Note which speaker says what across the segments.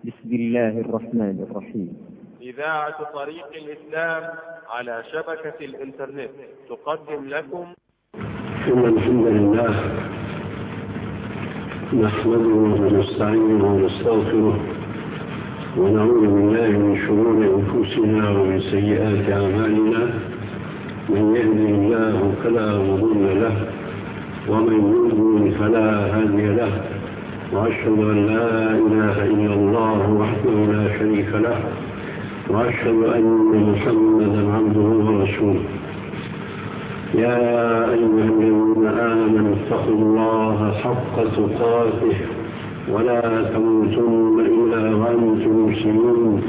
Speaker 1: بسم الله الرحمن الرحيم.
Speaker 2: إذاعة طريق الإسلام على شبكة الإنترنت تقدم لكم
Speaker 3: إن الحمد لله نحمده ونستعينه ونستغفره ونعوذ بالله من شرور أنفسنا ومن سيئات أعمالنا. من يهده الله فلا مضل له ومن يضلل فلا هادي له، وأشهد أن لا إله إلا الله وحده لا شريك له، وأشهد أن محمدا عبده ورسوله. يا أيها الذين آمنوا اتقوا الله حق تقاته ولا تموتن إلا وأنتم مسلمون.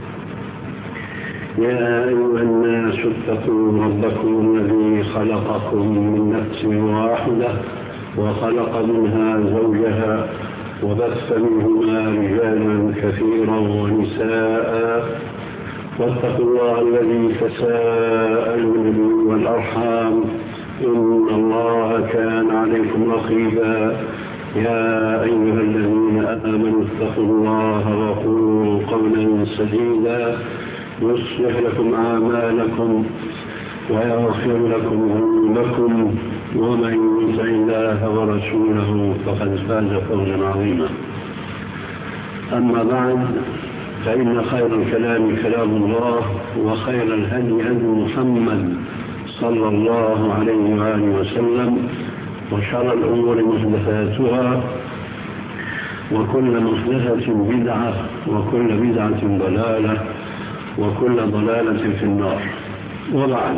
Speaker 3: يا أيها الناس اتقوا ربكم الذي خلقكم من نفس واحدة وخلق منها زوجها وبث منهما رجالا كثيرا ونساء، واتقوا الله الذي تساءلون به والأرحام إن الله كان عليكم رقيبا. يا أيها الذين آمنوا اتقوا الله وقولوا قولا سديدا يصلح لكم أعمالكم ويغفر لكم ذنوبكم، ومن يطع الله ورسوله فقد فاز فوزا عظيما. أما بعد، فإن خير الكلام كلام الله، وخير الهدي هدي محمد صلى الله عليه وآله وسلم، وشر الأمور محدثاتها، وكل محدثة بدعة، وكل بدعة ضلالة، وكل ضلالة في النار. وبعد،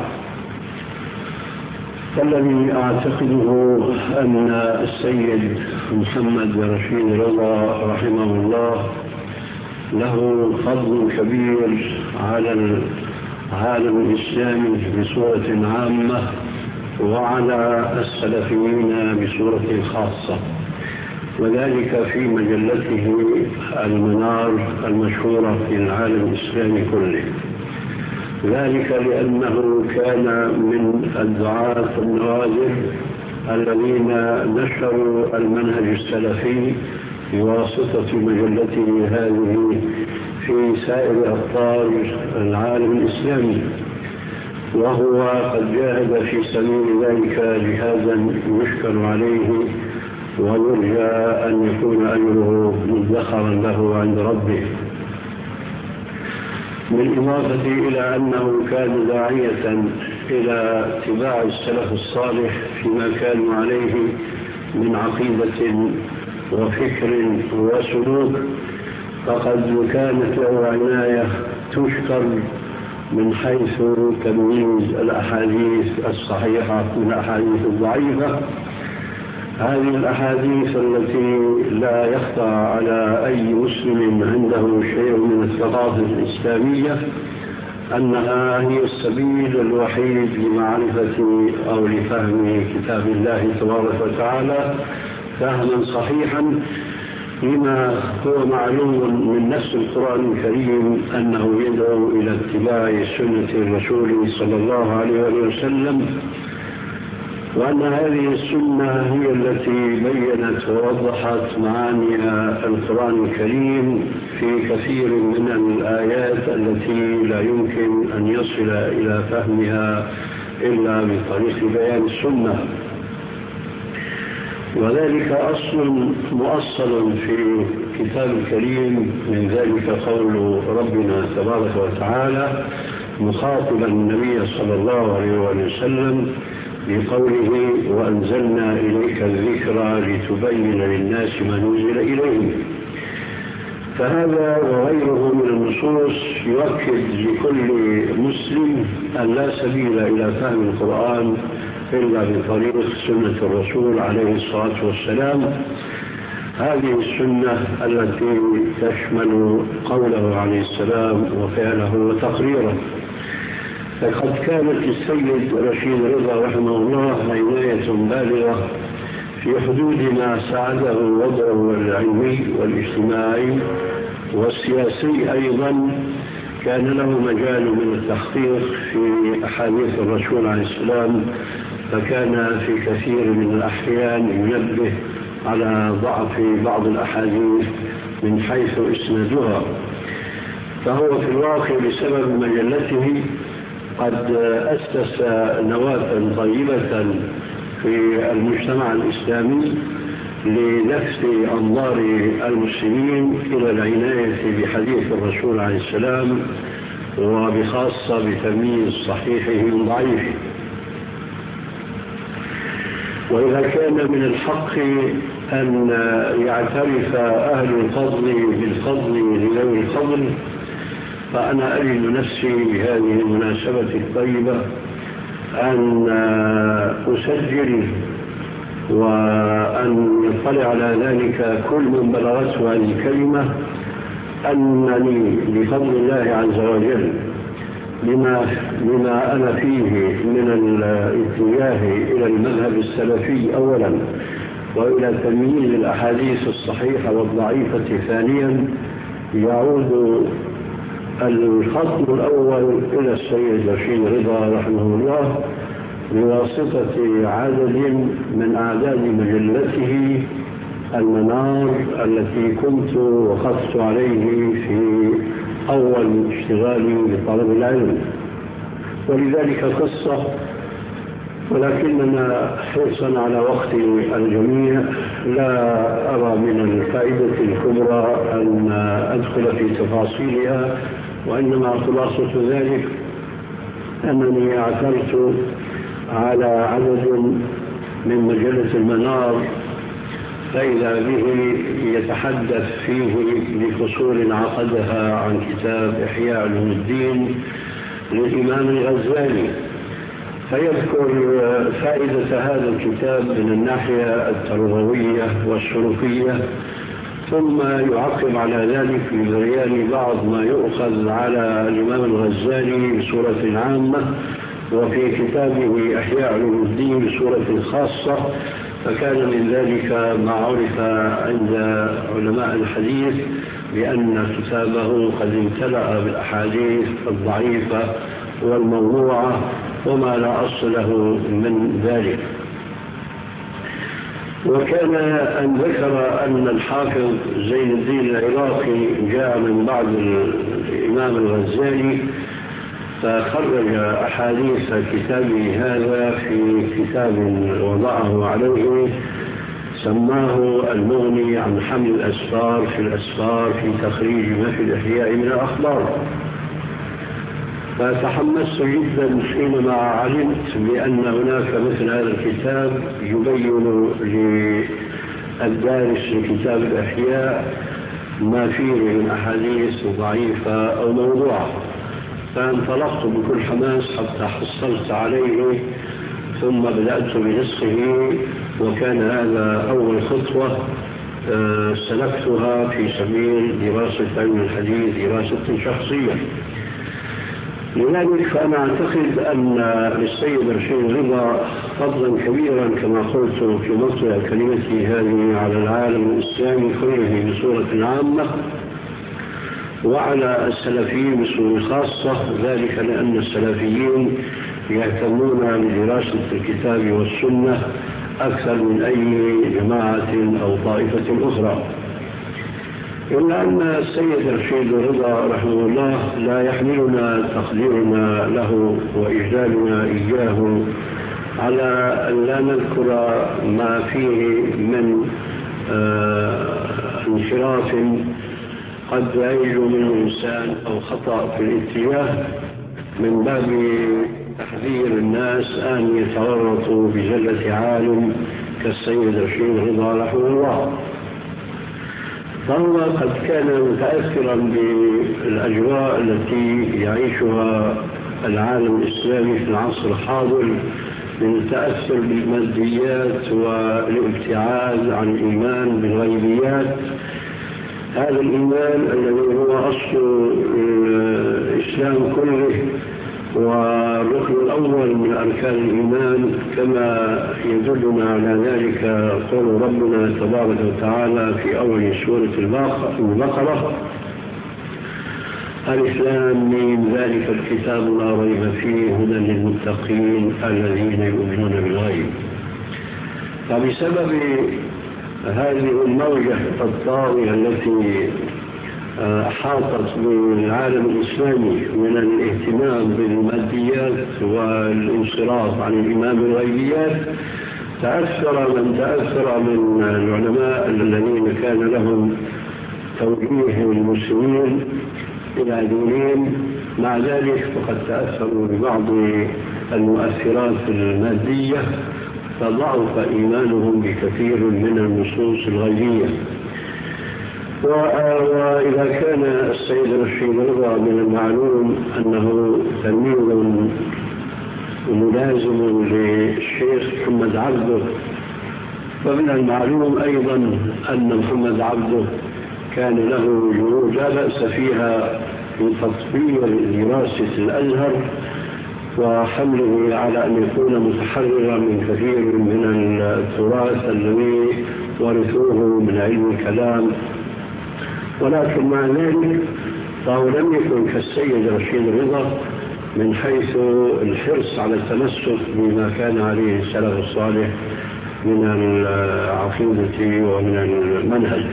Speaker 3: فالذي أعتقده أن السيد محمد رشيد رضا رحمه الله له فضل كبير على العالم الإسلامي بصورة عامة، وعلى السلفيين بصورة خاصة، وذلك في مجلته المنار المشهورة في العالم الإسلامي كله. ذلك لأنه كان من الدعاة النوازل الذين نشروا المنهج السلفي بواسطة مجلته هذه في سائر أقطار العالم الإسلامي، وهو قد جاهد في سبيل ذلك جهادا يشكر عليه، ويرجى أن يكون أجره مدخرا له عند ربه. بالإضافة إلى أنه كان داعية إلى اتباع السلف الصالح فيما كانوا عليه من عقيدة وفكر وسلوك، فقد كانت له عناية تشكر من حيث تمييز الأحاديث الصحيحة من الأحاديث الضعيفة. هذه الأحاديث التي لا يخفى على أي مسلم عنده شيء من الثقافة الإسلامية أنها هي السبيل الوحيد لمعرفة أو لفهم كتاب الله تبارك وتعالى فهما صحيحا، لما هو معلوم من نفس القرآن الكريم أنه يدعو إلى اتباع سنة الرسول صلى الله عليه وسلم، وأن هذه السنة هي التي بيّنت ووضحت معاني القرآن الكريم في كثير من الآيات التي لا يمكن أن يصل إلى فهمها إلا بطريق بيان السنة. وذلك أصل مؤصل في كتاب الكريم، من ذلك قول ربنا تبارك وتعالى مخاطبا النبي صلى الله عليه وسلم بقوله وأنزلنا إليك الذكرى لتبين للناس ما نزل إليهم. فهذا وغيره من النصوص يؤكد لكل مسلم أن لا سبيل إلى فهم القرآن إلا بطريق سنة الرسول عليه الصلاة والسلام، هذه السنة التي تشمل قوله عليه السلام وفعله وتقريره. فقد كانت السيد رشيد رضا رحمه الله عناية بالغة في حدود ما ساعده وضعه العلمي والاجتماعي والسياسي أيضا. كان له مجال من التحقيق في أحاديث الرسول عليه السلام، فكان في كثير من الأحيان ينبه على ضعف بعض الأحاديث من حيث إسنادها، فهو في الواقع بسبب مجلته قد أسس نواة طيبة في المجتمع الإسلامي للفت أنظار المسلمين إلى العناية بحديث الرسول عليه السلام، وبخاصة بتمييز صحيحه من ضعيفه. وإذا كان من الحق أن يعترف أهل الفضل بالفضل لذوي الفضل، فأنا أجد نفسي بهذه المناسبة الطيبة أن أسجل وأن يطلع على ذلك كل من بلغته هذه الكلمة أنني بفضل الله عز وجل لما أنا فيه من الاتجاه إلى المذهب السلفي أولا، وإلى تمييز الأحاديث الصحيحة والضعيفة ثانيا، يعود الخط الأول إلى السيد رشيد رضا رحمه الله بواسطة عدد من أعداد مجلته المنار التي كنت وقفت عليه في أول اشتغالي بطلب العلم. ولذلك قصة، ولكننا حرصا على وقت الجميع لا أرى من الفائدة الكبرى أن أدخل في تفاصيلها، وإنما خلاصة ذلك أنني اعثرت على عدد من مجلة المنار، فإذا به يتحدث فيه بفصول عقدها عن كتاب إحياء علوم الدين للإمام الغزالي، فيذكر فائدة هذا الكتاب من الناحية التربوية والسلوكية، ثم يعقب على ذلك ببيان بعض ما يؤخذ على الإمام الغزالي بصورة عامة، وفي كتابه إحياء علوم الدين بصورة خاصة. فكان من ذلك ما عرف عند علماء الحديث بأن كتابه قد امتلأ بالأحاديث الضعيفة والموضوعة وما لا أصل له من ذلك. وكان أن ذكر أن الحافظ زين الدين العراقي جاء من بعد الإمام الغزالي فخرج أحاديث كتابه هذا في كتاب وضعه عليه سماه المغني عن حمل الأسفار في الأسفار في تخريج ما في الإحياء من الأخبار. فتحمست جدا حينما علمت بأن هناك مثل هذا الكتاب يبين للدارس لكتاب الإحياء ما فيه من أحاديث ضعيفة أو موضوعة، فانطلقت بكل حماس حتى حصلت عليه، ثم بدأت بنسخه، وكان هذا أول خطوة سلكتها في سبيل دراسة علم الحديث دراسة شخصية. لذلك فأنا أعتقد أن للسيد رشيد رضا فضلا كبيرا كما قلت في مطلع كلمتي هذه على العالم الإسلامي كله بصورة عامة، وعلى السلفيين بصورة خاصة، ذلك لأن السلفيين يهتمون بدراسة الكتاب والسنة أكثر من أي جماعة أو طائفة أخرى. إلا أن السيد رشيد رضا رحمه الله لا يحملنا تقديرنا له وإجلالنا إياه على أن لا نذكر ما فيه من انحراف قد يعيش منه الإنسان أو خطأ في الاتجاه، من باب تحذير الناس أن يتورطوا بجلة عالم كالسيد رشيد رضا رحمه الله. فهو قد كان متأثرا بالأجواء التي يعيشها العالم الإسلامي في العصر الحاضر من التأثر بالماديات والابتعاد عن الإيمان بالغيبيات. هذا الإيمان الذي هو أصل الإسلام كله والركن الأول من أركان الإيمان، كما يدلنا على ذلك قول ربنا تبارك وتعالى في أول سورة البقرة: الإسلام من ذلك الكتاب لا ريب فيه هدى للمتقين الذين يؤمنون بالغيب. فبسبب هذه الموجة الطاغية التي أحاطت بالعالم الإسلامي من الاهتمام بالماديات والانصراف عن الإيمان بالغيبيات تأثر من تأثر من العلماء الذين كان لهم توجيه المسلمين إلى دينهم. مع ذلك فقد تأثروا ببعض المؤثرات المادية فضعف إيمانهم بكثير من النصوص الغيبية. وإذا كان السيد رشيد رضا من المعلوم أنه تلميذ ملازم للشيخ محمد عبده، فمن المعلوم أيضا أن محمد عبده كان له جهود لا بأس فيها في تطوير دراسة الأزهر وحمله على أن يكون متحررا من كثير من التراث الذي ورثوه من علم الكلام، ولكن مع ذلك فهو لم يكن كالسيد رشيد رضا من حيث الحرص على التمسك بما كان عليه السلف الصالح من العقيدة ومن المنهج.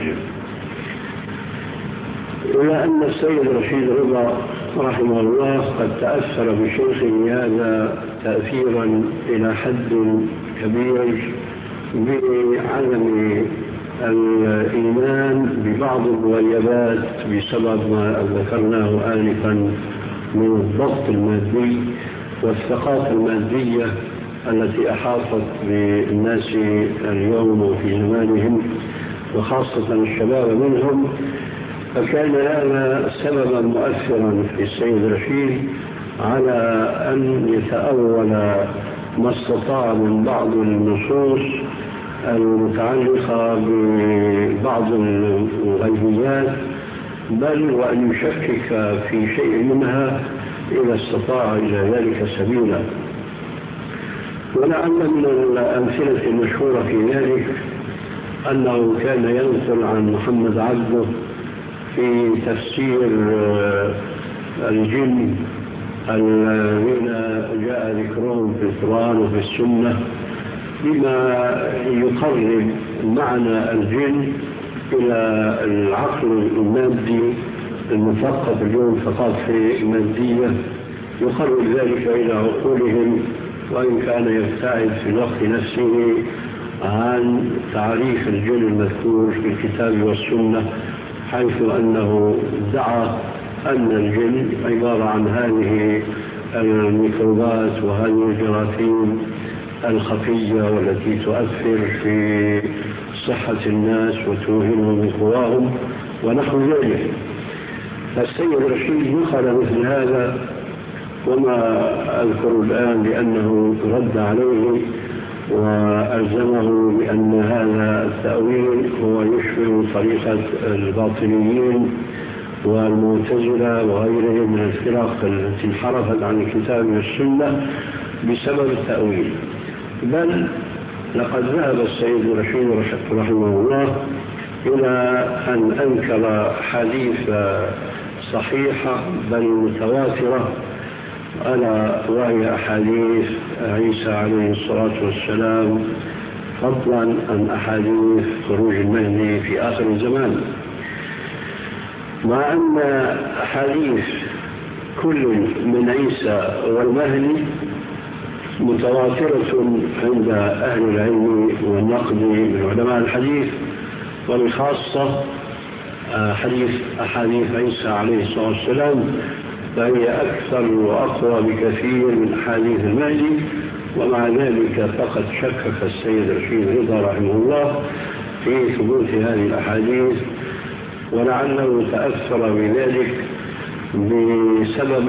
Speaker 3: إلا أن السيد رشيد رضا رحمه الله قد تأثر بشيخه هذا تأثيرا إلى حد كبير بعدم الإيمان ببعض المغيبات بسبب ما ذكرناه آنفا من الضغط المادي والثقافة المادية التي أحاطت بالناس اليوم وفي زمانهم وخاصة الشباب منهم. فكان هذا سببا مؤثرا في السيد رشيد على أن يتأول ما استطاع من بعض النصوص المتعلقة ببعض الغيبيات، بل وأن يشكك في شيء منها إذا استطاع إلى ذلك سبيلا. ولعل من الأمثلة المشهورة في ذلك أنه كان ينقل عن محمد عبده في تفسير الجن الذين جاء ذكرهم في القرآن وفي السنة بما يقرب معنى الجن إلى العقل المادي المثقف اليوم ثقافة مادية، يقرب ذلك إلى عقولهم، وإن كان يبتعد في الوقت نفسه عن تعريف الجن المذكور في الكتاب والسنة، حيث أنه ادعى أن الجن عبارة عن هذه الميكروبات وهذه الجراثيم الخفية والتي تؤثر في صحة الناس وتوهنهم من قواهم ونحو ذلك. فالسيد رشيد نقل مثل هذا، وما أذكر الآن لأنه رد عليه وألزمه بأن هذا التأويل هو يشبه طريقة الباطنيين والمعتزلة وغيرهم من الفرق التي انحرفت عن الكتاب والسنة بسبب التأويل. بل لقد ذهب السيد رشيد رحمه الله إلى أن أنكر حديث صحيحة بل متواترة، ألا وهي أحاديث عيسى عليه الصلاة والسلام، فضلا عن أحاديث خروج المهدي في آخر الزمان، مع أن أحاديث كل من عيسى والمهدي متواترة عند أهل العلم والنقد من علماء الحديث، وبخاصة أحاديث عيسى عليه الصلاة والسلام فهي أكثر وأقوى بكثير من أحاديث المهدي. ومع ذلك فقد شكك السيد رشيد رضا رحمه الله في ثبوت هذه الأحاديث، ولعله تأثر بذلك بسبب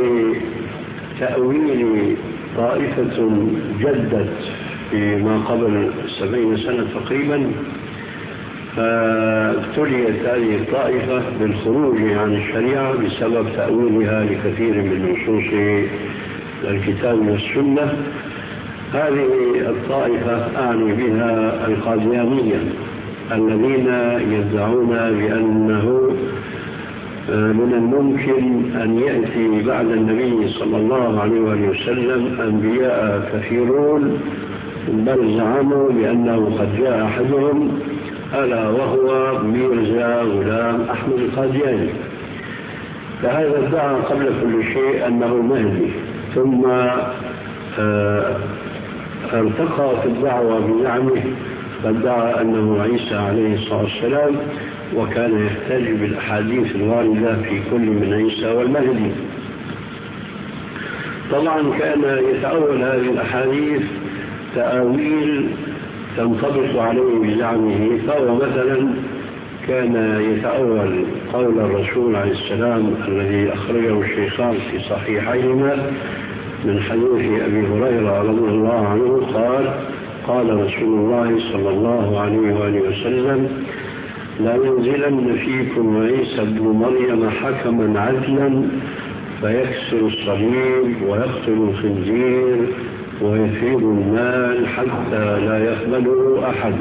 Speaker 3: تأويل طائفة جدت فيما قبل 70 سنة تقريبا، فابتليت هذه الطائفة بالخروج عن الشريعة بسبب تأويلها لكثير من نصوص الكتاب والسنة. هذه الطائفة أعني بها القاديانية الذين يدعون بأنه من الممكن أن يأتي بعد النبي صلى الله عليه وسلم أنبياء كثيرون، بل زعموا بأنه قد جاء أحدهم ألا وهو ميرزا غلام أحمد القادياني. فهذا ادعى قبل كل شيء أنه مهدي، ثم ارتقى في الدعوة بزعمه فادعى أنه عيسى عليه الصلاة والسلام، وكان يحتج بالأحاديث الواردة في كل من عيسى والمهدي. طبعا كان يتأول هذه الأحاديث تأويل تنطبق عليه بزعمه. فهو مثلا كان يتأول قول الرسول عليه السلام الذي أخرجه الشيخان في صحيحيهما من حديث أبي هريرة رضي الله عنه قال: قال رسول الله صلى الله عليه وآله وسلم: لا ينزلن فيكم عيسى ابن مريم حكما عدلا فيكسر الصليب ويقتل الخنزير ويفيض المال حتى لا يقبله أحد،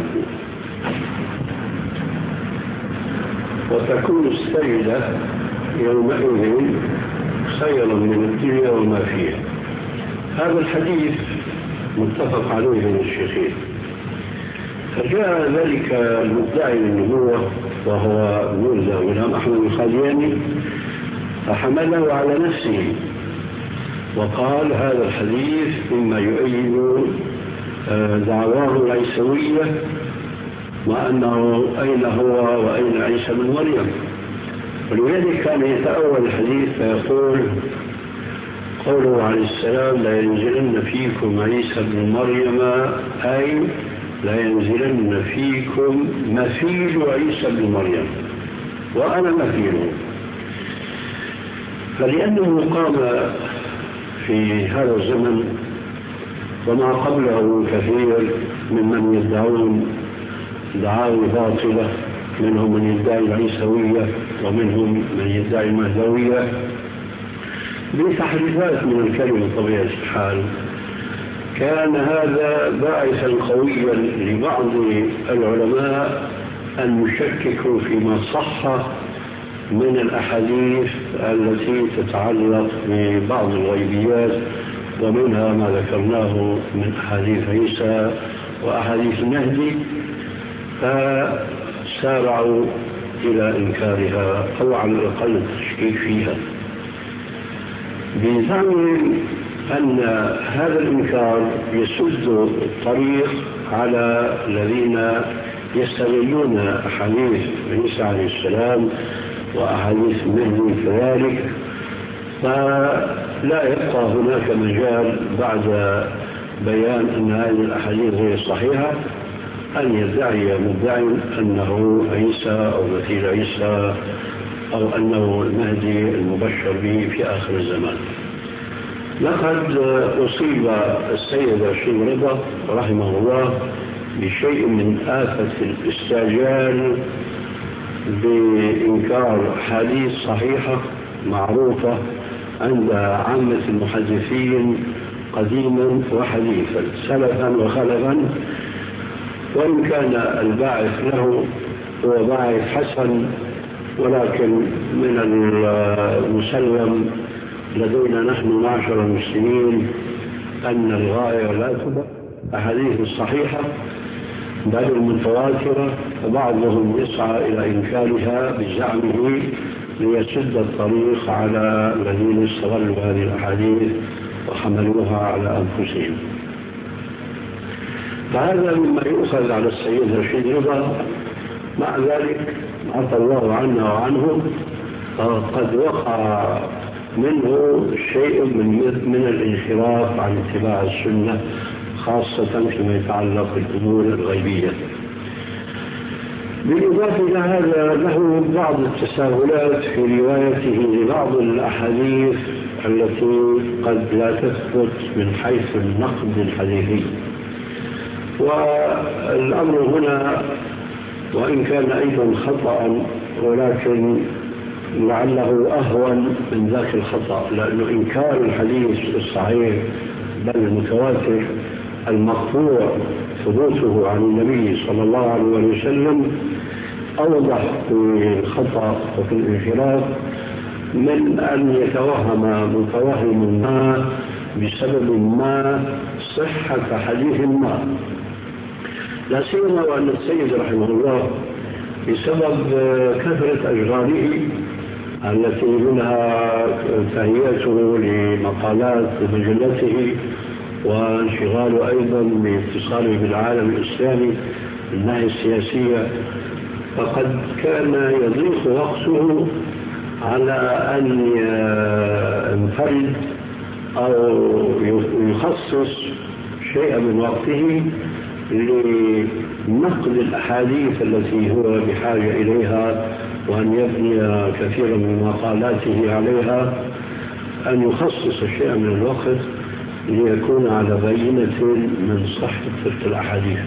Speaker 3: وتكون السيدة يومئذ خيرا من الدنيا وما فيها. هذا الحديث متفق عليه من الشيخين. فجاء ذلك المدعي للنبوة وهو ميرزا غلام أحمد القادياني فحمله على نفسه وقال: هذا الحديث مما يؤيد دعواه العيسوية، وأنه أين هو وأين عيسى بن مريم. ولذلك كان يتأول الحديث فيقول: قوله عليه السلام: لا ينزلن فيكم عيسى بن مريم، أي لا ينزلن فيكم مثيل عيسى بن مريم، وأنا مثيله. فلأنه قام في هذا الزمن وما قبله كثير ممن يدعون دعاوى باطلة، منهم من يدعي العيسوية ومنهم من يدعي المهدوية بتحريفات من الكلمة بطبيعة الحال. كان هذا باعثا قويا لبعض العلماء أن يشككوا فيما صح من الأحاديث التي تتعلق ببعض الغيبيات، ومنها ما ذكرناه من أحاديث عيسى وأحاديث المهدي، فسارعوا إلى إنكارها أو على الأقل التشكيك فيها، بزعم أن هذا الإنكار يسد الطريق على الذين يستغلون أحاديث عيسى عليه السلام وأحاديث المهدي كذلك، فلا يبقى هناك مجال بعد بيان أن هذه الأحاديث غير صحيحة أن يدعي مدعي أنه عيسى أو مثيل عيسى أو أنه المهدي المبشر به في آخر الزمان. لقد أصيب السيد رشيد رضا رحمه الله بشيء من آفة الاستعجال بإنكار حديث صحيحة معروفة عند عامة المحدثين قديما وحديثا، سلفا وخلفا، وإن كان الباعث له هو باعث حسن، ولكن من المسلم لدينا نحن معشر المسلمين أن الغاية لا تبقى أحاديث الصحيحة بل المتواترة، وبعضهم يسعى إلى إنكارها بزعمه ليسد الطريق على الذين استغلوا هذه الأحاديث وحملوها على أنفسهم. فهذا مما يؤخذ على السيد رشيد رضا. مع ذلك عفى الله عنا وعنه، قد وقع منه شيء من الانحراف عن اتباع السنة، خاصة فيما يتعلق بالأمور الغيبية. بالإضافة إلى هذا له بعض التساهلات في روايته لبعض الأحاديث التي قد لا تثبت من حيث النقد الحديثي، والأمر هنا وإن كان أيضا خطأ ولكن لعله أهون من ذاك الخطأ، لأنه إنكار الحديث الصحيح بل المتواتر المقطوع ثبوته عن النبي صلى الله عليه وسلم أوضح في الخطأ وفي الانحراف من أن يتوهم متوهم ما بسبب ما صحة حديث ما، لا سيما وأن السيد رحمه الله بسبب كثرة أشغاله التي منها تهيئته لمقالات مجلته وانشغاله أيضا باتصاله بالعالم الإسلامي من الناحية السياسية، فقد كان يضيق وقته على أن ينفرد أو يخصص شيئا من وقته لنقد الأحاديث التي هو بحاجة إليها، وأن يبني كثيرا من مقالاته عليها، أن يخصص شيئا من الوقت ليكون على بينة من صحة تلك الأحاديث.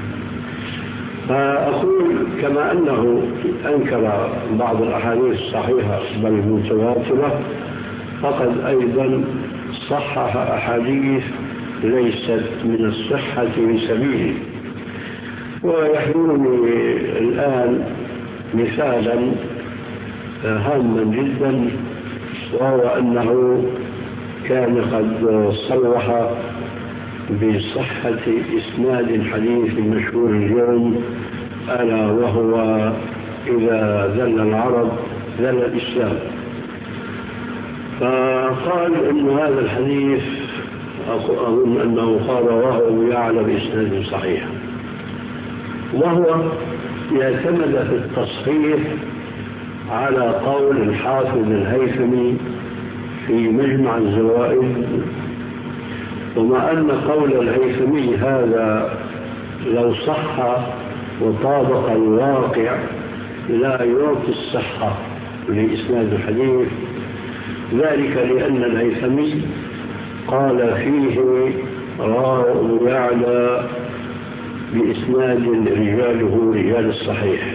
Speaker 3: فأقول كما أنه أنكر بعض الأحاديث الصحيحة بل المتواترة، فقد أيضا صحح أحاديث ليست من الصحة بسبيله. ويحضرني الآن مثالا هاما جدا، وهو أنه كان قد صرح بصحة إسناد الحديث المشهور اليوم، ألا وهو إذا ذل العرب ذل الإسلام. فقال إن هذا الحديث أظن أنه قال وهو يعلم إسناد صحيح، وهو يعتمد في التصحيح على قول الحافظ الهيثمي في مجمع الزوائد، ومع أن قول الهيثمي هذا لو صح وطابق الواقع لا يعطي الصحة لإسناد الحديث، ذلك لأن الهيثمي قال فيه راء يعلى بإسناد رجاله رجال الصحيح،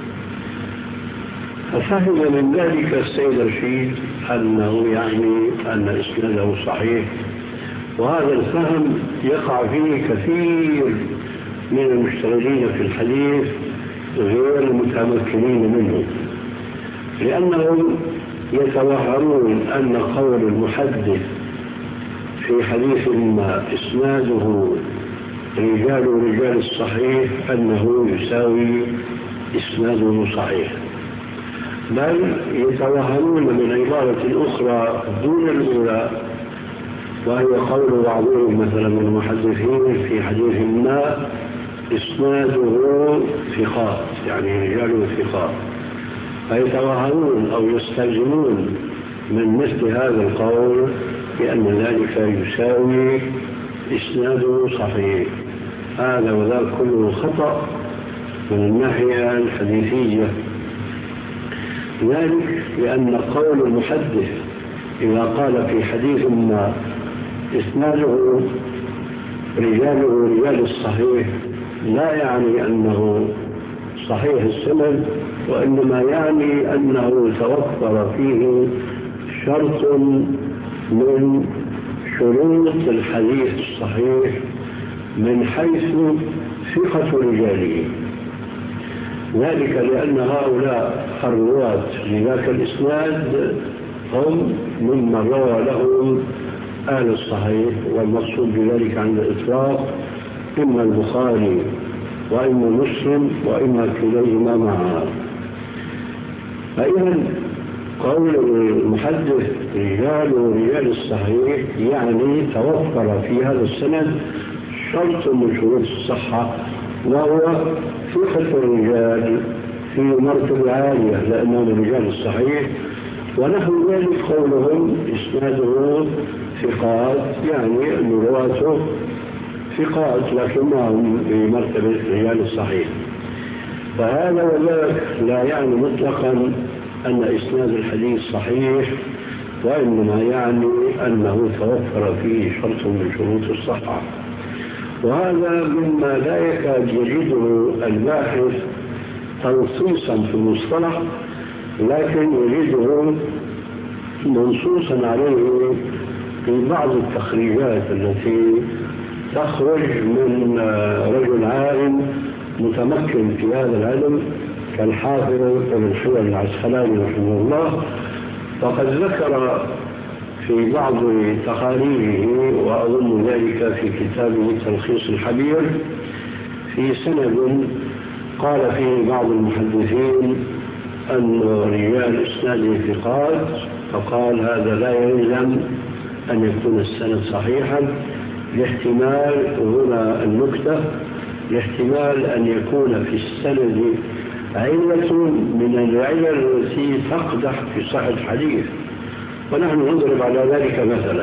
Speaker 3: ففهم من ذلك السيد رشيد أنه يعني أن إسناده صحيح، وهذا الفهم يقع فيه كثير من المشتغلين في الحديث غير المتمكنين منه، لأنهم يتوهمون أن قول المحدث في حديث ما إسناده رجال الصحيح أنه يساوي إسناده صحيح، بل يتوهمون من عبارة أخرى دون الأولى، وهي قول بعضهم مثلا من المحدثين في حديث ما إسناده ثقات، يعني رجاله ثقات، فيتوهمون أو يستلزمون من مثل هذا القول بأن ذلك يساوي إسناده صحيح. هذا وذاك كله خطأ من الناحية الحديثية، ذلك لأن قول المحدث إذا قال في حديث ما إسناده رجاله رجال الصحيح لا يعني أنه صحيح السند، وإنما يعني أنه توفر فيه شرط من شروط الحديث الصحيح من حيث ثقة رجاله، ذلك لأن هؤلاء الرواة لذاك الإسناد هم ممن روى لهم آل الصحيح، والمقصود بذلك عند الإطلاق إما البخاري وإما مسلم وإما كليهما معا. فإذا قول المحدث رجال الصحيح يعني توفر في هذا السند شرط من شروط الصحة، وهو ثقة الرجال في مرتبة عالية لأنهم رجال الصحيح، ونحو ذلك قولهم إسناده ثقات، يعني أن رواته ثقات لكنهم بمرتبة رجال الصحيح. فهذا وذاك لا يعني مطلقا أن إسناد الحديث صحيح، وإنما يعني أنه توفر فيه شرط من شروط الصحة، وهذا مما لا يكاد يجده الباحث تنصيصا في المصطلح، لكن يجده منصوصا عليه في بعض التخريجات التي تخرج من رجل عالم متمكن في هذا العلم كالحافظ ابن حجر العسقلاني رحمه الله. فقد ذكر في بعض تقاريره، وأظن ذلك في كتابه تلخيص الحبير، في سند قال فيه بعض المحدثين أن رجال إسناده ثقات، فقال هذا لا يلزم أن يكون السند صحيحا لاحتمال، هنا النكتة، لاحتمال أن يكون في السند علة من العلل التي تقدح في صحة الحديث. ونحن نضرب على ذلك مثلا،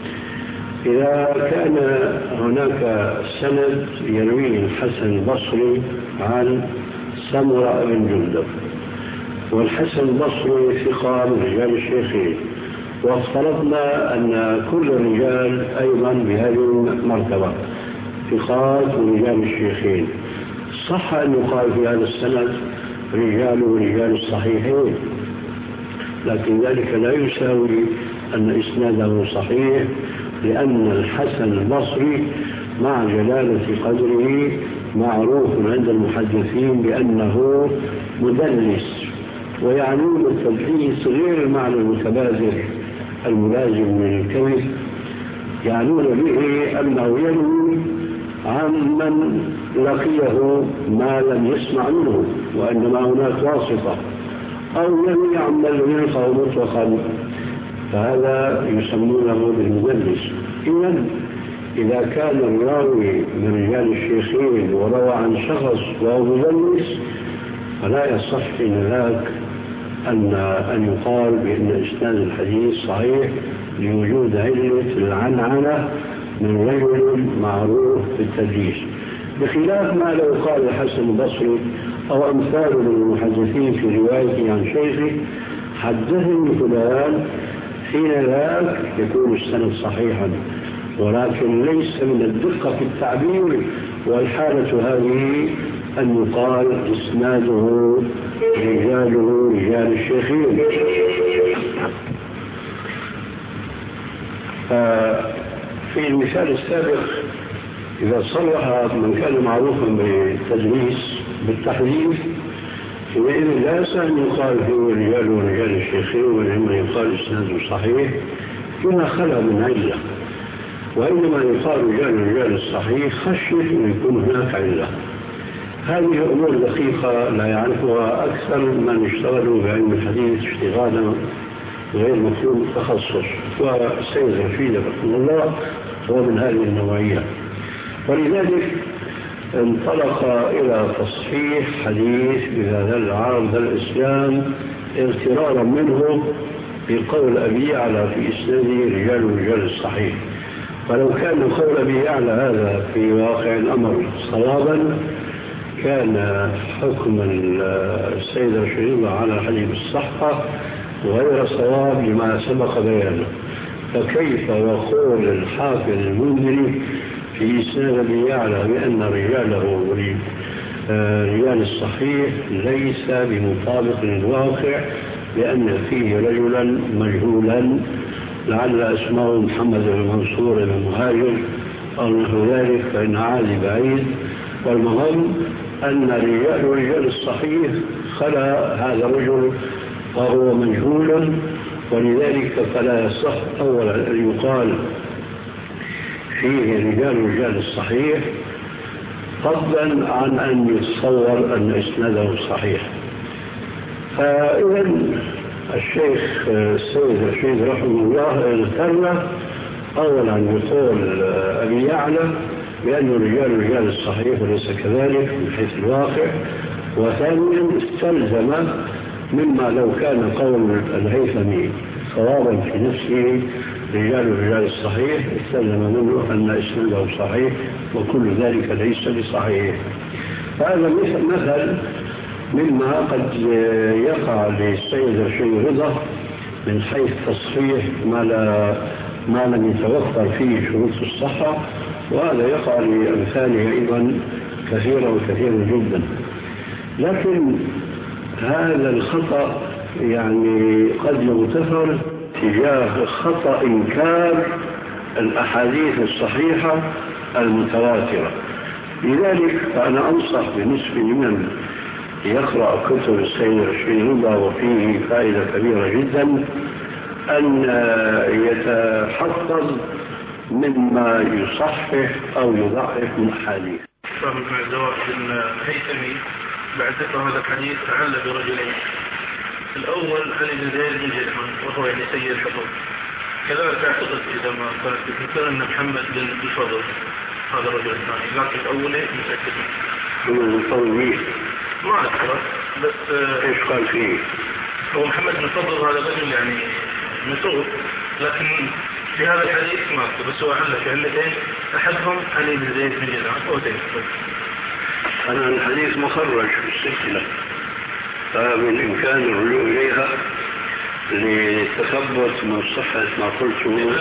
Speaker 3: إذا كان هناك سند يرويه الحسن البصري عن سمرة بن جندب، والحسن البصري ثقة من رجال الشيخين، وافترضنا أن كل الرجال أيضا بهذه المرتبة ثقات من رجال الشيخين، صح أن يقال في هذا السند رجال الصحيحين، لكن ذلك لا يساوي أن إسناده صحيح، لأن الحسن البصري مع جلالة قدره معروف عند المحدثين بأنه مدلس، ويعنون التدليس غير المعنى المتبادر الملازم من الكذب، يعنون به أنه يروي عن من لقيه ما لم يسمع منه، وإنما هناك واسطة، أو يروي عن من يلقاه مطلقا، فهذا يسمونه بالمدلس. إذا كان الراوي من رجال الشيخين وروى عن شخص وهو مدلس، فلا يصح في ذاك أن يقال بأن إسناد الحديث صحيح لوجود علة العنعنة من رجل معروف بالتدليس، بخلاف ما لو قال الحسن البصري أو أمثال من المحدثين في روايته عن شيخه حدثني فلان، حين ذاك يكون السند صحيحا، ولكن ليس من الدقة في التعبير، والحالة هذه أن يقال إسناده رجال الشيخين. في المثال السابق إذا صرح من كان معروفا بالتدليس بالتحديث، حينئذ لا يسع أن يقال فيه رجال الشيخين، وإنما يقال إسناده صحيح فيما خلا من علة، وإنما يقال رجال الصحيح خشية أن يكون هناك علة. هذه أمور دقيقة لا يعرفها أكثر من اشتغلوا بعلم الحديث اشتغالا غير مفهوم التخصص، والسيد رشيد رحمه الله هو من هذه النوعية، ولذلك انطلق إلى تصحيح حديث إذا دل عرض الإسلام اغترارا منه بقول أبي يعلى في إسناده رجال الصحيح. فلو كان قول أبي يعلى هذا في واقع الأمر صوابا، كان حكم السيد رشيد على حديث الصحة غير صواب لما سبق بيانه. فكيف وقول الحافظ المنذري في إسناد أبي يعلى بأن رجاله رجال الصحيح ليس بمطابق للواقع، لأن فيه رجلا مجهولا لعل اسمه محمد بن منصور بن مهاجر أو نحو ذلك، فإن عادي بعيد. والمهم أن رجال الصحيح خلا هذا الرجل وهو مجهول، ولذلك فلا يصح أولا أن يقال فيه رجال الصحيح، فضلا عن أن يتصور أن إسناده صحيح. فإذا الشيخ السيد رشيد رحمه الله اغتر أولا بقول أبي يعلى بأنه رجال الصحيح وليس كذلك من حيث الواقع، وثانيا استلزم مما لو كان قول الهيثمي صوابا في نفسه رجال الصحيح، استلزم منه أن إسناده صحيح، وكل ذلك ليس بصحيح. فهذا مثل مما قد يقع للسيد رشيد رضا من حيث تصحيح ما لم يتوفر فيه شروط الصحة، وهذا يقع لأمثاله أيضا كثيرا جدا. لكن هذا الخطأ يعني قد يغتفر تجاه خطأ إنكار الأحاديث الصحيحة المتواترة. لذلك فأنا أنصح بالنسبة لمن يقرأ كتب السيد رشيد رضا وفيه فائدة كبيرة جدا أن يتحفظ مما يصحح أو يضعف من الأحاديث.
Speaker 4: فهم الدواء الهيثمي بعد ذكر هذا الحديث تعلل برجلين. الأول علي بن زيد بن جدعان وهو يعني سيد الحفظ. كذلك أعتقد إذا ما قلت مثل أن محمد بن الفضل هذا الرجل الثاني، لكن الأول متأكد
Speaker 3: منه.
Speaker 4: ما أذكره بس
Speaker 3: إيش قال فيه؟
Speaker 4: هو محمد بن الفضل هذا رجل يعني متروك، لكن في هذا الحديث ما أذكر، بس هو علق علتين أحدهم علي بن زيد بن جدعان أو زيد.
Speaker 3: أنا الحديث مخرج في السلسلة، فبالإمكان الرجوع إليها للتثبت من صحة ما قلته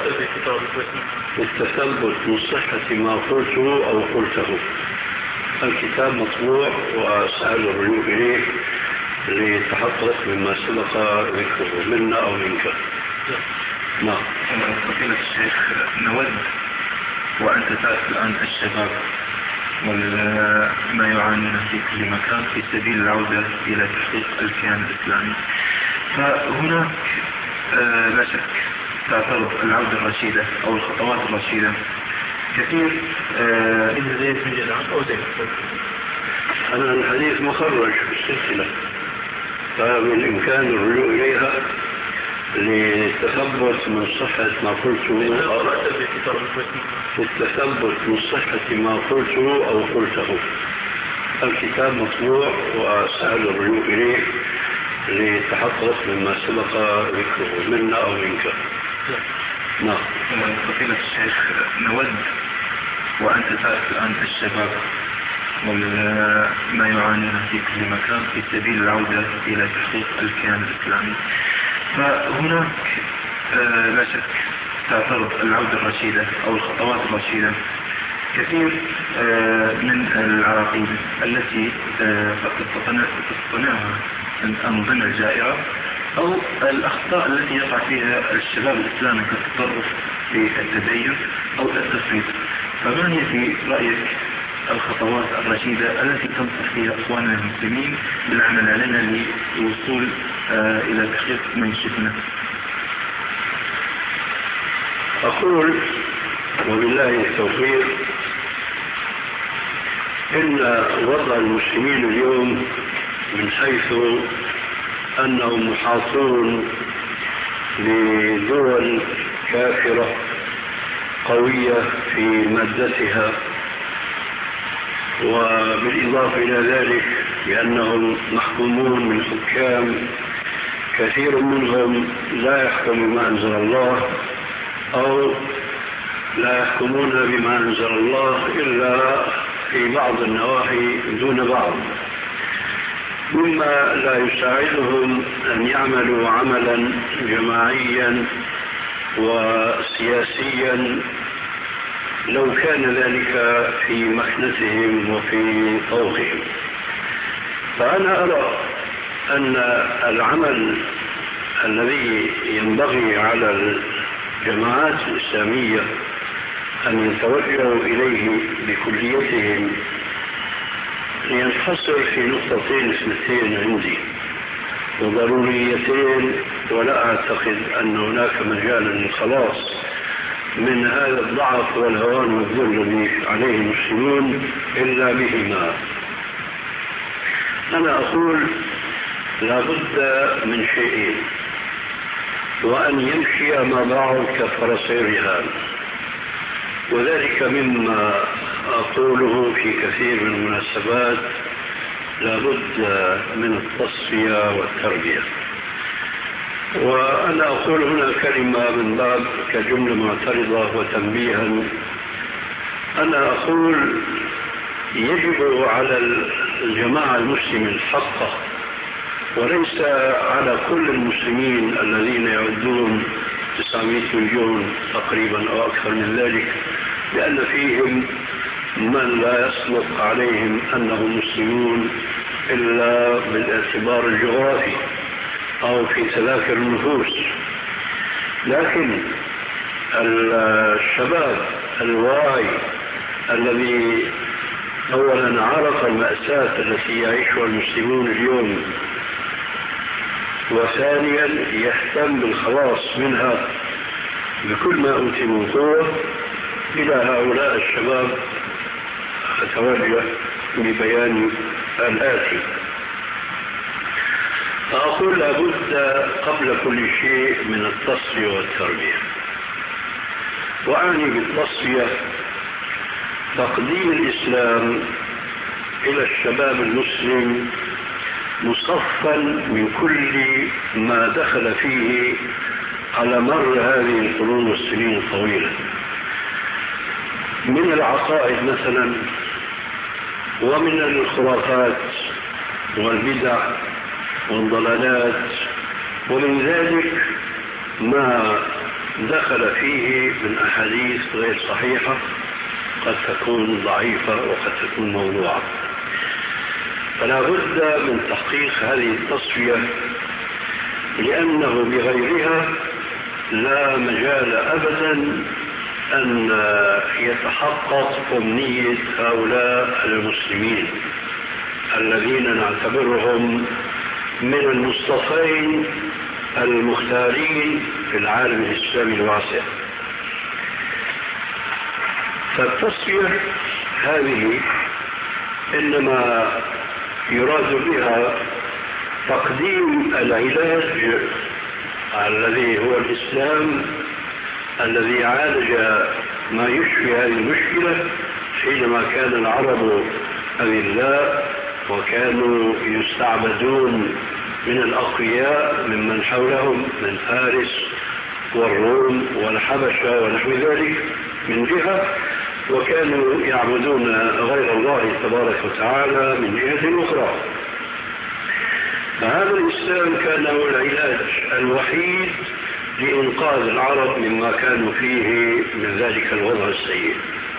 Speaker 3: أو قلته. الكتاب مطبوع وسأل الرجوع إليه للتحقق مما سبق ذكره منا أو منك. نعم.
Speaker 5: فضيلة الشيخ، نود وأنت تعرف الآن الشباب وما يعانون في كل مكان في سبيل العودة إلى تحقيق الكيان الإسلامي، فهناك لا شك تعترض العودة الرشيدة أو الخطوات الرشيدة كثير.
Speaker 4: ابن زيد بن جدعان أو زيد.
Speaker 3: أنا الحديث مخرج في السلسلة، فبالإمكان الرجوع إليها للتثبت من صحة ما قلته أو قلته. الكتاب مطبوع وسأل الرجوع إليه للتحقق مما سبق ذكره منا أو منك. نعم.
Speaker 5: فضيلة الشيخ، نود وأنت تعرف الآن الشباب وما يعانون في كل مكان في سبيل العودة إلى تحقيق الكيان الإسلامي، فهناك لا شك تعترض العودة الرشيدة أو الخطوات الرشيدة كثير من العراقيل التي قد تصطنعها الأنظمة الجائرة أو الأخطاء التي يقع فيها الشباب الإسلامي كالتطرف في التدين أو التفريط. فما هي في رأيك الخطوات الرشيدة التي تنصح فيها أخواننا المسلمين بالعمل عليها للوصول إلى تحقيق منشئنا؟
Speaker 3: أقول وبالله التوفيق إن وضع المسلمين اليوم من حيث أنهم محاصرون لدول كافرة قوية في مادتها، وبالإضافة إلى ذلك بأنهم محكومون من حكام كثير منهم لا يحكم بما أنزل الله أو لا يحكمون بما أنزل الله إلا في بعض النواحي دون بعض، مما لا يساعدهم أن يعملوا عملا جماعيا وسياسيا لو كان ذلك في مكنتهم وفي طوقهم. فأنا أرى أن العمل الذي ينبغي على الجماعات الإسلامية أن يتوجهوا إليه بكليتهم ينحصر في نقطتين اثنتين عندي وضروريتين، ولا أعتقد أن هناك مجال للخلاص من هذا الضعف والهوان والذل الذي عليه المسلمون إلا بهما. أنا أقول لا بد من شيئين، وأن يمشي أمام كفرسي الرهان، وذلك مما أقوله في كثير من المناسبات لا بد من التصفية والتربية. وأنا أقول هنا كلمة من باب كجملة معترضة وتنبيها. أنا أقول يجب على الجماعة المسلمة الحقة وليس على كل المسلمين الذين يعدون 900 مليون تقريبا أو أكثر من ذلك، لأن فيهم من لا يصدق عليهم أنهم مسلمون إلا بالاعتبار الجغرافي أو في تذاكر النفوس. لكن الشباب الواعي الذي أولا عرف المأساة التي يعيشها المسلمون اليوم، وثانيا يهتم بالخلاص منها بكل ما أوتي من قوة، إلى هؤلاء الشباب أتوجه ببيان الآتي. فأقول لابد قبل كل شيء من التصفية والتربية، وأعني بالتصفية تقديم الإسلام إلى الشباب المسلم مصفا من كل ما دخل فيه على مر هذه القرون والسنين الطويلة من العقائد مثلا، ومن الخرافات والبدع والضلالات، ومن ذلك ما دخل فيه من أحاديث غير صحيحة قد تكون ضعيفة وقد تكون موضوعة. فلا بد من تحقيق هذه التصفية، لأنه بغيرها لا مجال أبدا أن يتحقق أمنية هؤلاء المسلمين الذين نعتبرهم من المصطفين المختارين في العالم الإسلامي الواسع. فالتصفية هذه إنما يراد بها تقديم العلاج الذي هو الإسلام الذي عالج ما يشفي هذه المشكلة حينما كان العرب أذلاء وكانوا يستعبدون من الأقوياء ممن حولهم من فارس والروم والحبشة ونحو ذلك من جهة، وكانوا يعبدون غير الله تبارك وتعالى من جهة أخرى. فهذا الإسلام كان هو العلاج الوحيد لإنقاذ العرب مما كانوا فيه من ذلك الوضع السيء.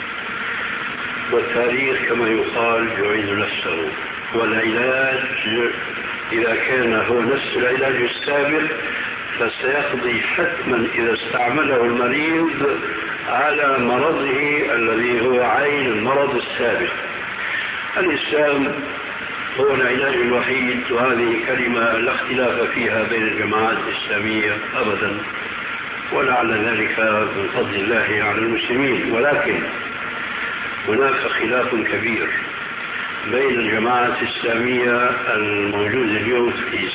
Speaker 3: والتاريخ كما يقال يعيد نفسه، والعلاج إذا كان هو نفس العلاج السابق فسيقضي حتما إذا استعمله المريض على مرضه الذي هو عين المرض السابق. الإسلام هو العلاج الوحيد، وهذه كلمة لا اختلاف فيها بين الجماعات الإسلامية أبدا، ولعل ذلك من فضل الله على المسلمين. ولكن هناك خلاف كبير بين الجماعات الإسلامية الموجودة اليوم في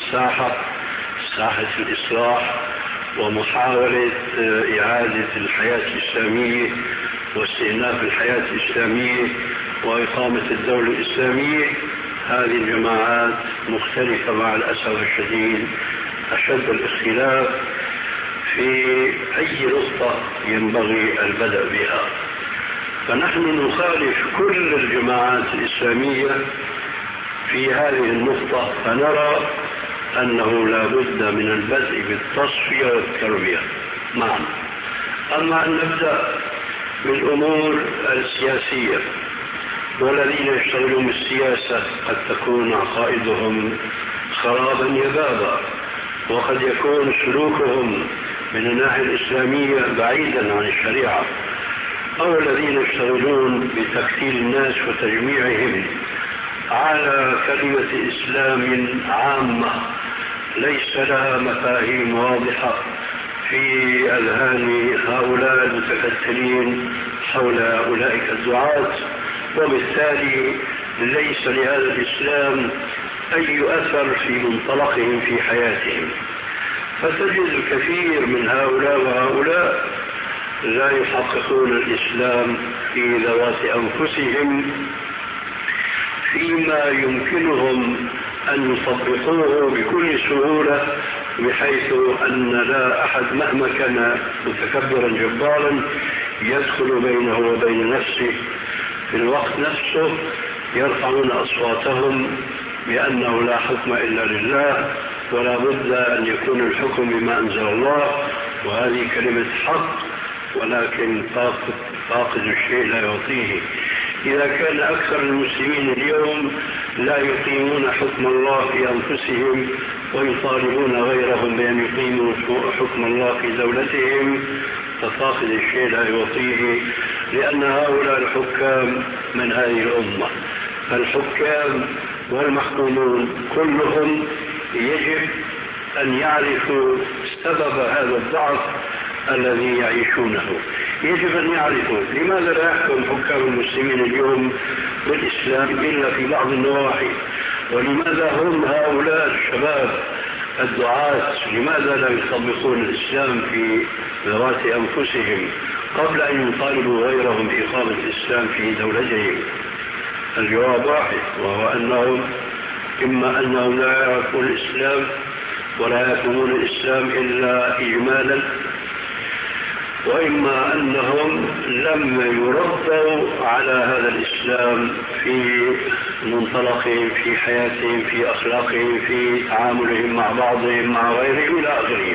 Speaker 3: ساحة الإصلاح ومحاولة إعادة الحياة الإسلامية واستئناف الحياة الإسلامية وإقامة الدولة الإسلامية. هذه الجماعات مختلفة مع الأسف الشديد أشد الاختلاف في أي نقطة ينبغي البدء بها. فنحن نخالف كل الجماعات الإسلامية في هذه النقطة، فنرى أنه لا بد من البدء بالتصفية والتربية معا. أما أن نبدأ بالأمور السياسية، والذين يشتغلون بالسياسة قد تكون عقائدهم خرابا يبابا، وقد يكون سلوكهم من الناحية الإسلامية بعيدا عن الشريعة، أو الذين يشتغلون بتكتيل الناس وتجميعهم على كلمة إسلام عامة ليس لها مفاهيم واضحة في أذهان هؤلاء المتكتلين حول أولئك الدعاة، وبالتالي ليس لهذا الإسلام أي أثر في منطلقهم في حياتهم. فتجد الكثير من هؤلاء وهؤلاء لا يحققون الإسلام في ذوات أنفسهم فيما يمكنهم أن يطبقوه بكل سهولة، بحيث أن لا أحد مهما كان متكبرا جبارا يدخل بينه وبين نفسه. في الوقت نفسه يرفعون أصواتهم بأنه لا حكم إلا لله، ولا بد أن يكون الحكم بما أنزل الله، وهذه كلمة حق، ولكن فاقد الشيء لا يعطيه. إذا كان أكثر المسلمين اليوم لا يقيمون حكم الله في أنفسهم ويطالبون غيرهم بأن يقيموا حكم الله في دولتهم، ففاقد الشيء لا يعطيه، لأن هؤلاء الحكام من هذه الأمة. فالحكام والمحكومون كلهم يجب أن يعرفوا سبب هذا الضعف الذي يعيشونه. يجب أن يعرفوا لماذا لا يحكم حكام المسلمين اليوم بالإسلام إلا في بعض النواحي، ولماذا هم هؤلاء الشباب الدعاة لماذا لا يطبقون الإسلام في ذوات أنفسهم قبل أن يطالبوا غيرهم بإقامة الإسلام في دولتهم؟ الجواب واحد، وهو أنهم إما أنهم لا يعرفون الإسلام ولا يفهمون الإسلام إلا إجمالا، وإما أنهم لم يربوا على هذا الإسلام في منطلقهم، في حياتهم، في أخلاقهم، في تعاملهم مع بعضهم مع غيرهم إلى آخره.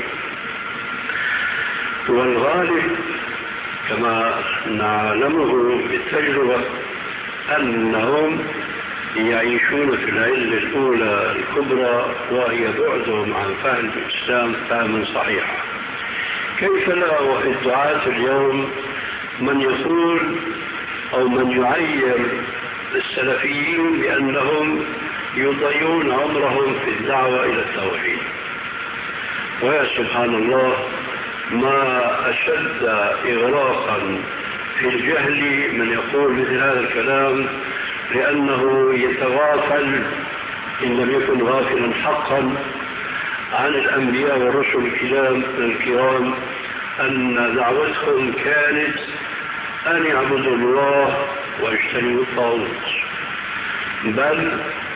Speaker 3: والغالب كما نعلمه بالتجربة أنهم يعيشون في العلة الأولى الكبرى، وهي بعدهم عن فهم الإسلام فهما صحيحا. كيف لا وفي الدعاة اليوم من يقول أو من يعير السلفيين بأنهم يضيعون عمرهم في الدعوة إلى التوحيد؟ ويا سبحان الله، ما أشد إغراقا في الجهل من يقول مثل هذا الكلام، لأنه يتغافل إن لم يكن غافلا حقا عن الأنبياء والرسل الكرام أن دعوتهم كانت أن يعبدوا الله ويجتنبوا الطاغوت. بل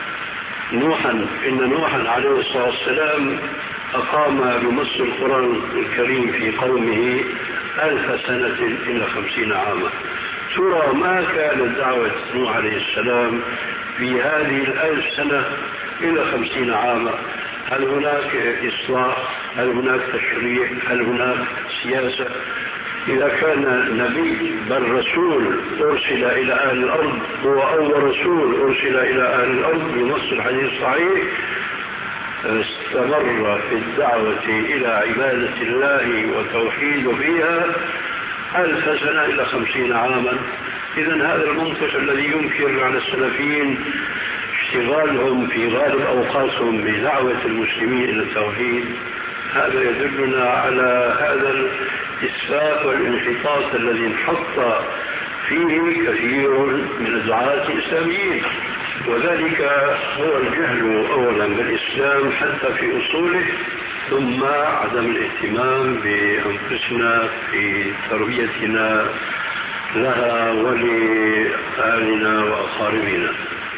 Speaker 3: إن نوحا عليه الصلاة والسلام أقام بنص القرآن الكريم في قومه 1000 سنة إلى 50 عاما. ترى ما كانت دعوة نوح عليه السلام في هذه 1000 سنة إلى 50 عاما؟ هل هناك إصلاح؟ هل هناك تشريع؟ هل هناك سياسة؟ إذا كان نبي بل رسول أرسل إلى أهل الأرض، هو أول رسول أرسل إلى أهل الأرض بنص الحديث الصحيح، استمر في الدعوة إلى عبادة الله وتوحيد فيها 1000 سنة إلى 50 عاما. إذن هذا المنطق الذي ينكر على السلفيين اشتغالهم في غالب أوقاتهم بدعوة المسلمين إلى التوحيد، هذا يدلنا على هذا الإسفاف والانحطاط الذي انحط فيه كثير من الدعاة الإسلاميين. وذلك هو الجهل أولا بالإسلام حتى في أصوله، ثم عدم الاهتمام بأنفسنا في تربيتنا لها ولأهلنا وأقاربنا.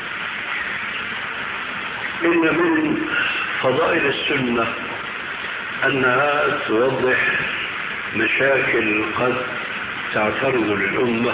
Speaker 3: إن من فضائل السنة أنها توضح مشاكل قد تعترض للأمة،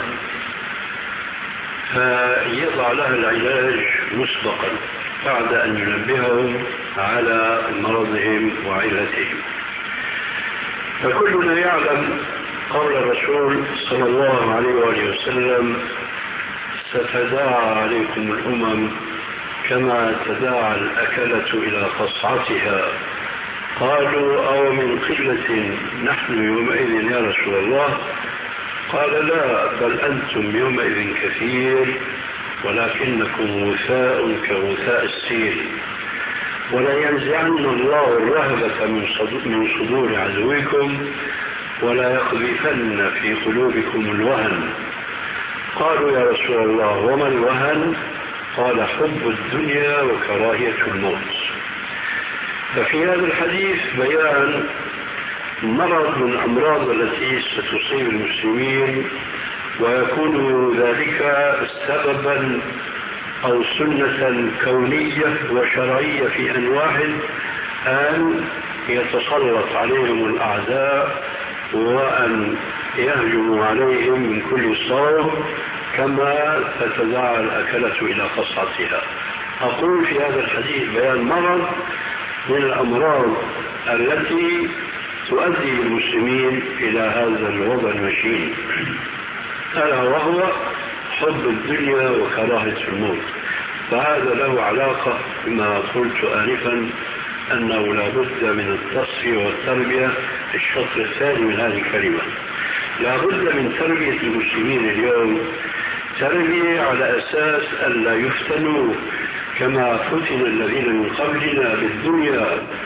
Speaker 3: فيضع لها العلاج مسبقا بعد أن ينبههم على مرضهم وعلتهم. فكلنا يعلم قول الرسول صلى الله عليه وآله وسلم: ستداعى عليكم الأمم كما تداعى الأكلة إلى قصعتها. قالوا: أو من قلة نحن يومئذ يا رسول الله؟ قال: لا، بل أنتم يومئذ كثير ولكنكم غثاء كغثاء السيل. ولا ينزعن الله الرهبة من صدور عدوكم ولا يقذفن في قلوبكم الوهن. قالوا: يا رسول الله وما الوهن؟ قال: حب الدنيا وكراهية الموت. ففي هذا الحديث بيان مرض من الأمراض التي ستصيب المسلمين، ويكون ذلك سببا أو سنة كونية وشرعية في أن واحد أن يتسلط عليهم الأعداء وأن يهجموا عليهم من كل صوب كما تتداعى الأكلة إلى قصعتها. أقول في هذا الحديث بيان مرض من الأمراض التي تؤدي المسلمين إلى هذا الوضع المشين، ألا وهو حب الدنيا وكراهية الموت. فهذا له علاقة بما قلت آنفا أنه لا بد من التصفية والتربية في الشطر الثاني من هذه الكلمة. لا بد من تربية المسلمين اليوم تربية على أساس ألا يفتنوا كما فتن الذين من قبلنا بالدنيا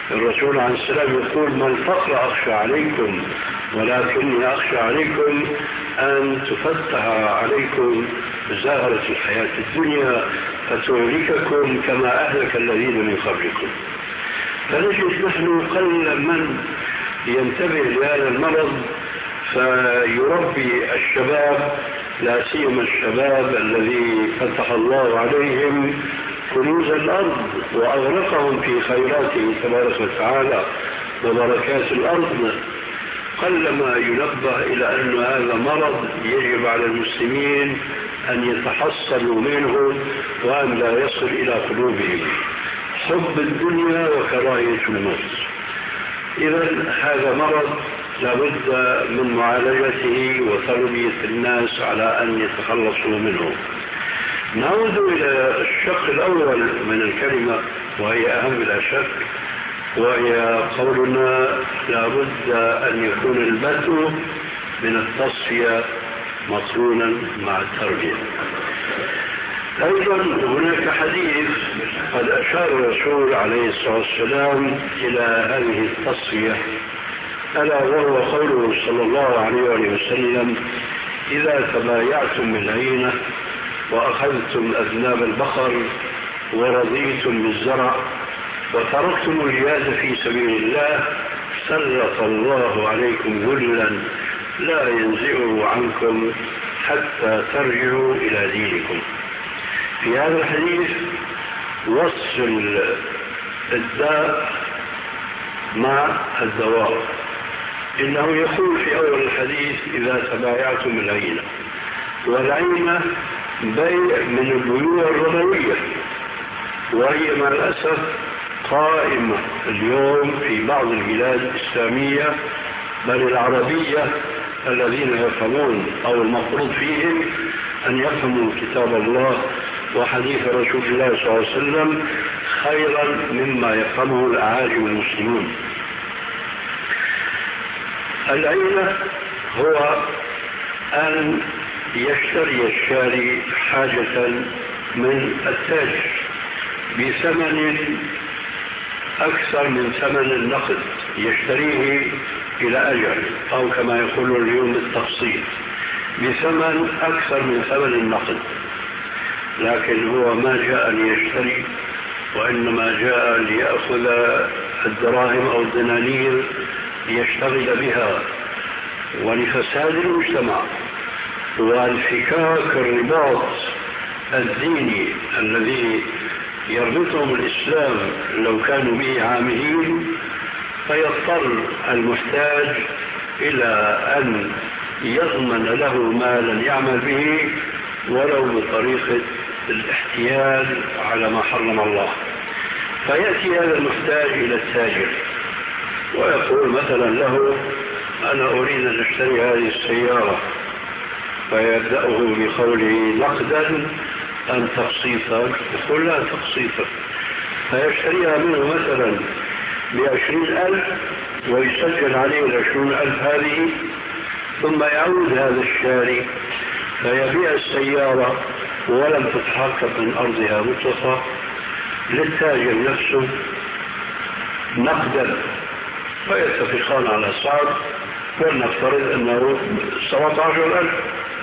Speaker 3: الرسول عليه السلام يقول: ما الفقر أخشى عليكم ولكني أخشى عليكم أن تفتح عليكم زهرة الحياة الدنيا فتهلككم كما أهلك الذين من قبلكم. فنجد نحن قل من ينتبه لهذا المرض فيربي الشباب، لا سيما الشباب الذي فتح الله عليهم كنوز الأرض وأغرقهم في خيراته تبارك وتعالى وبركات الأرض. قلما ينبه إلى أن هذا مرض يجب على المسلمين أن يتحصلوا منه وأن لا يصل إلى قلوبهم حب الدنيا وكراهية الموت. إذن هذا مرض لابد من معالجته وتربية الناس على أن يتخلصوا منه. نعود إلى الشق الأول من الكلمة وهي أهم لا شك، وهي قولنا لابد أن يكون البدء من التصفية مقرونا مع التربية. أيضا هناك حديث قد أشار الرسول عليه الصلاة والسلام إلى هذه التصفية، ألا وهو قوله صلى الله عليه وسلم: إذا تبايعتم بالعينة وأخذتم أذناب البقر ورضيتم بالزرع وتركتم الجهاد في سبيل الله سلط الله عليكم ذلا لا ينزعه عنكم حتى ترجعوا إلى دينكم. في هذا الحديث وصف الداء مع الدواء، إنه يقول في أول الحديث: إذا تبايعتم العينة، والعينة بيع من البيوع الربوية، وهي مع الأسف قائمة اليوم في بعض البلاد الإسلامية بل العربية الذين يفهمون أو المفروض فيهم أن يفهموا كتاب الله وحديث رسول الله صلى الله عليه وسلم خيرا مما يفهمه الأعاجم المسلمون. العينة هو أن يشتري الشاري حاجة من التاجر بثمن أكثر من ثمن النقد، يشتريه إلى أجل أو كما يقول اليوم بالتفصيل بثمن أكثر من ثمن النقد، لكن هو ما جاء ليشتري وإنما جاء ليأخذ الدراهم أو الدنانير ليشتغل بها، ولفساد المجتمع والفكاك الرباط الديني الذي يربطهم الإسلام لو كانوا به عاملين، فيضطر المحتاج إلى أن يضمن له مالا يعمل به ولو بطريقة الاحتيال على ما حرم الله. فيأتي هذا المحتاج إلى التاجر ويقول مثلا له: أنا أريد أن أشتري هذه السيارة، فيبدأه بقوله: نقدا أم تقسيطا؟ يقول: لا، تقسيطا. فيشتريها منه مثلا ب20,000 ويسجل عليه 20,000 هذه، ثم يعود هذا الشاري فيبيع السيارة ولم تتحقق من أرضها مطلقة للتاجر نفسه نقدا، فيتفقان على سعر، ولنفترض أنه 17,000،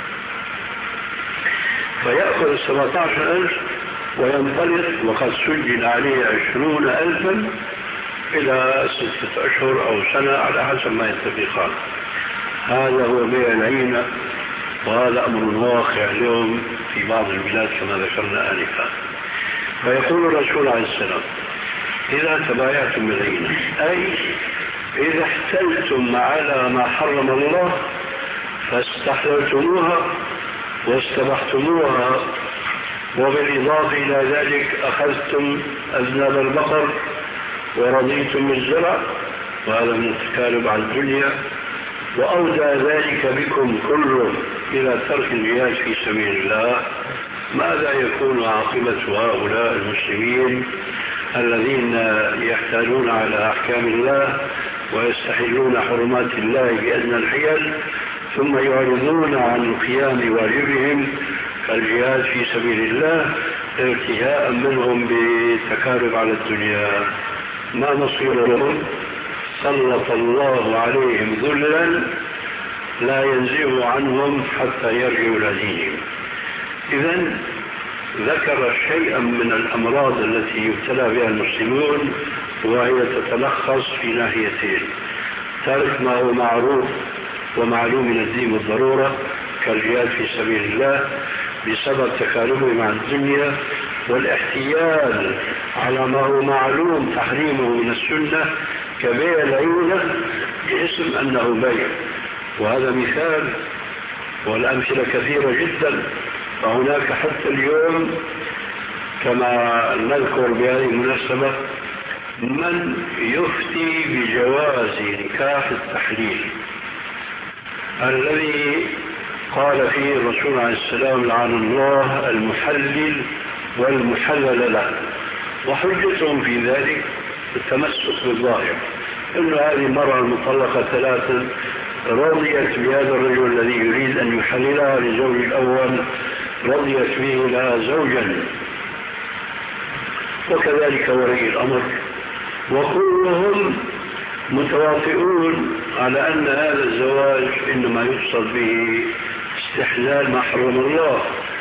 Speaker 3: فيأخذ 17,000 وينطلق وقد سجل عليه 20,000 إلى 6 أشهر أو سنة على حسب ما يتفقان. هذا هو بيع العينة، وهذا أمر واقع اليوم في بعض البلاد كما ذكرنا آنفا. فيقول الرسول عليه السلام: إذا تبايعتم بالعينة، أي إذا احتلتم على ما حرم الله فاستحللتموها واستبحتموها، وبالإضافة إلى ذلك أخذتم أذناب البقر ورضيتم بالزرع، وهذا من التكالب على الدنيا، وأودى ذلك بكم كله إلى ترك الجهاد في سبيل الله، ماذا يكون عاقبة هؤلاء المسلمين الذين يحتالون على أحكام الله ويستحلون حرمات الله بأدنى الحيل ثم يعرضون عن قيام واجبهم كالجهاد في سبيل الله ارتهاء منهم بالتكالب على الدنيا؟ ما مصيرهم؟ سلط الله عليهم ذلا لا ينزع عنهم حتى يرجعوا إلى دينهم. إذن ذكر شيئا من الأمراض التي يبتلى بها المسلمون، وهي تتلخص في ناحيتين: ترك ما هو معروف ومعلوم من الدين بالضرورة كالجهاد في سبيل الله بسبب تكالبه مع الدنيا، والاحتيال على ما هو معلوم تحريمه من السنة كبيع العينة باسم أنه بيع. وهذا مثال، والأمثلة كثيرة جدا. فهناك حتى اليوم كما نذكر بهذه المناسبة من يفتي بجواز نكاح التحليل الذي قال فيه الرسول عليه السلام: لعن الله المحلل والمحلل له. وحجتهم في ذلك التمسك بالظاهر، إن هذه المرأة المطلقة 3 رضيت بهذا الرجل الذي يريد أن يحللها لزوج الأول، رضيت به لها زوجا، وكذلك ولي الأمر، وكلهم متوافقون على أن هذا الزواج إنما يقصد به استحلال ما حرم الله،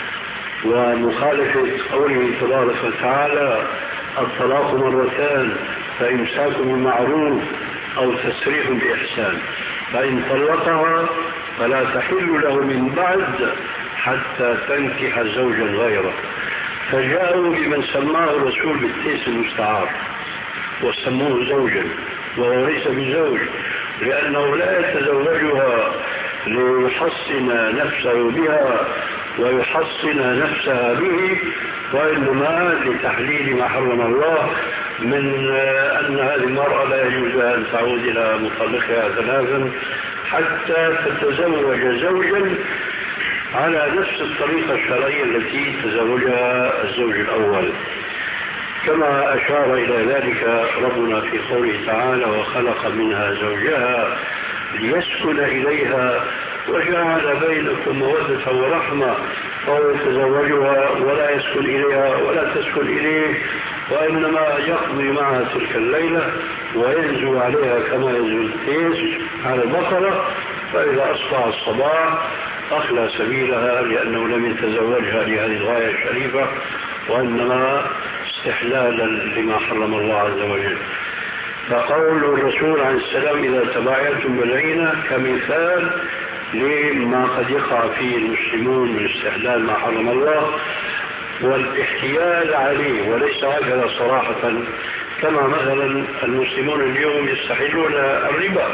Speaker 3: ومخالفة قوله تبارك وتعالى: الطلاق 2، فإمساك بمعروف أو تسريح بإحسان، فإن طلقها فلا تحل له من بعد حتى تنكح زوجا غيره. فجاءوا بمن سماه الرسول بالتيس المستعار وسموه زوجا، وهو ليس بزوج، لأنه لا يتزوجها ليحصن نفسه بها ويحصن نفسها به، وإنما لتحليل ما حرم الله من أن هذه المرأة لا يجوز أن تعود إلى مطلقها 3 حتى تتزوج زوجا على نفس الطريقة الشرعية التي تزوجها الزوج الأول، كما أشار إلى ذلك ربنا في قوله تعالى: وخلق منها زوجها ليسكن إليها وجعل بينكم مودة ورحمة، فهو يتزوجها ولا يسكن إليها ولا تسكن إليه، وإنما يقضي معها تلك الليلة وينزو عليها كما ينزو التيس على البقرة، فإذا أصبح الصباح أخلى سبيلها، لأنه لم يتزوجها لهذه الغاية الشريفة، وإنما استحلالا لما حرم الله عز وجل. فقول الرسول عليه السلام: إذا تبايعتم بالعينة كمثال لما قد يقع فيه المسلمون من استحلال ما حرم الله والاحتيال عليه، وليس هكذا صراحة، كما مثلا المسلمون اليوم يستحلون الربا،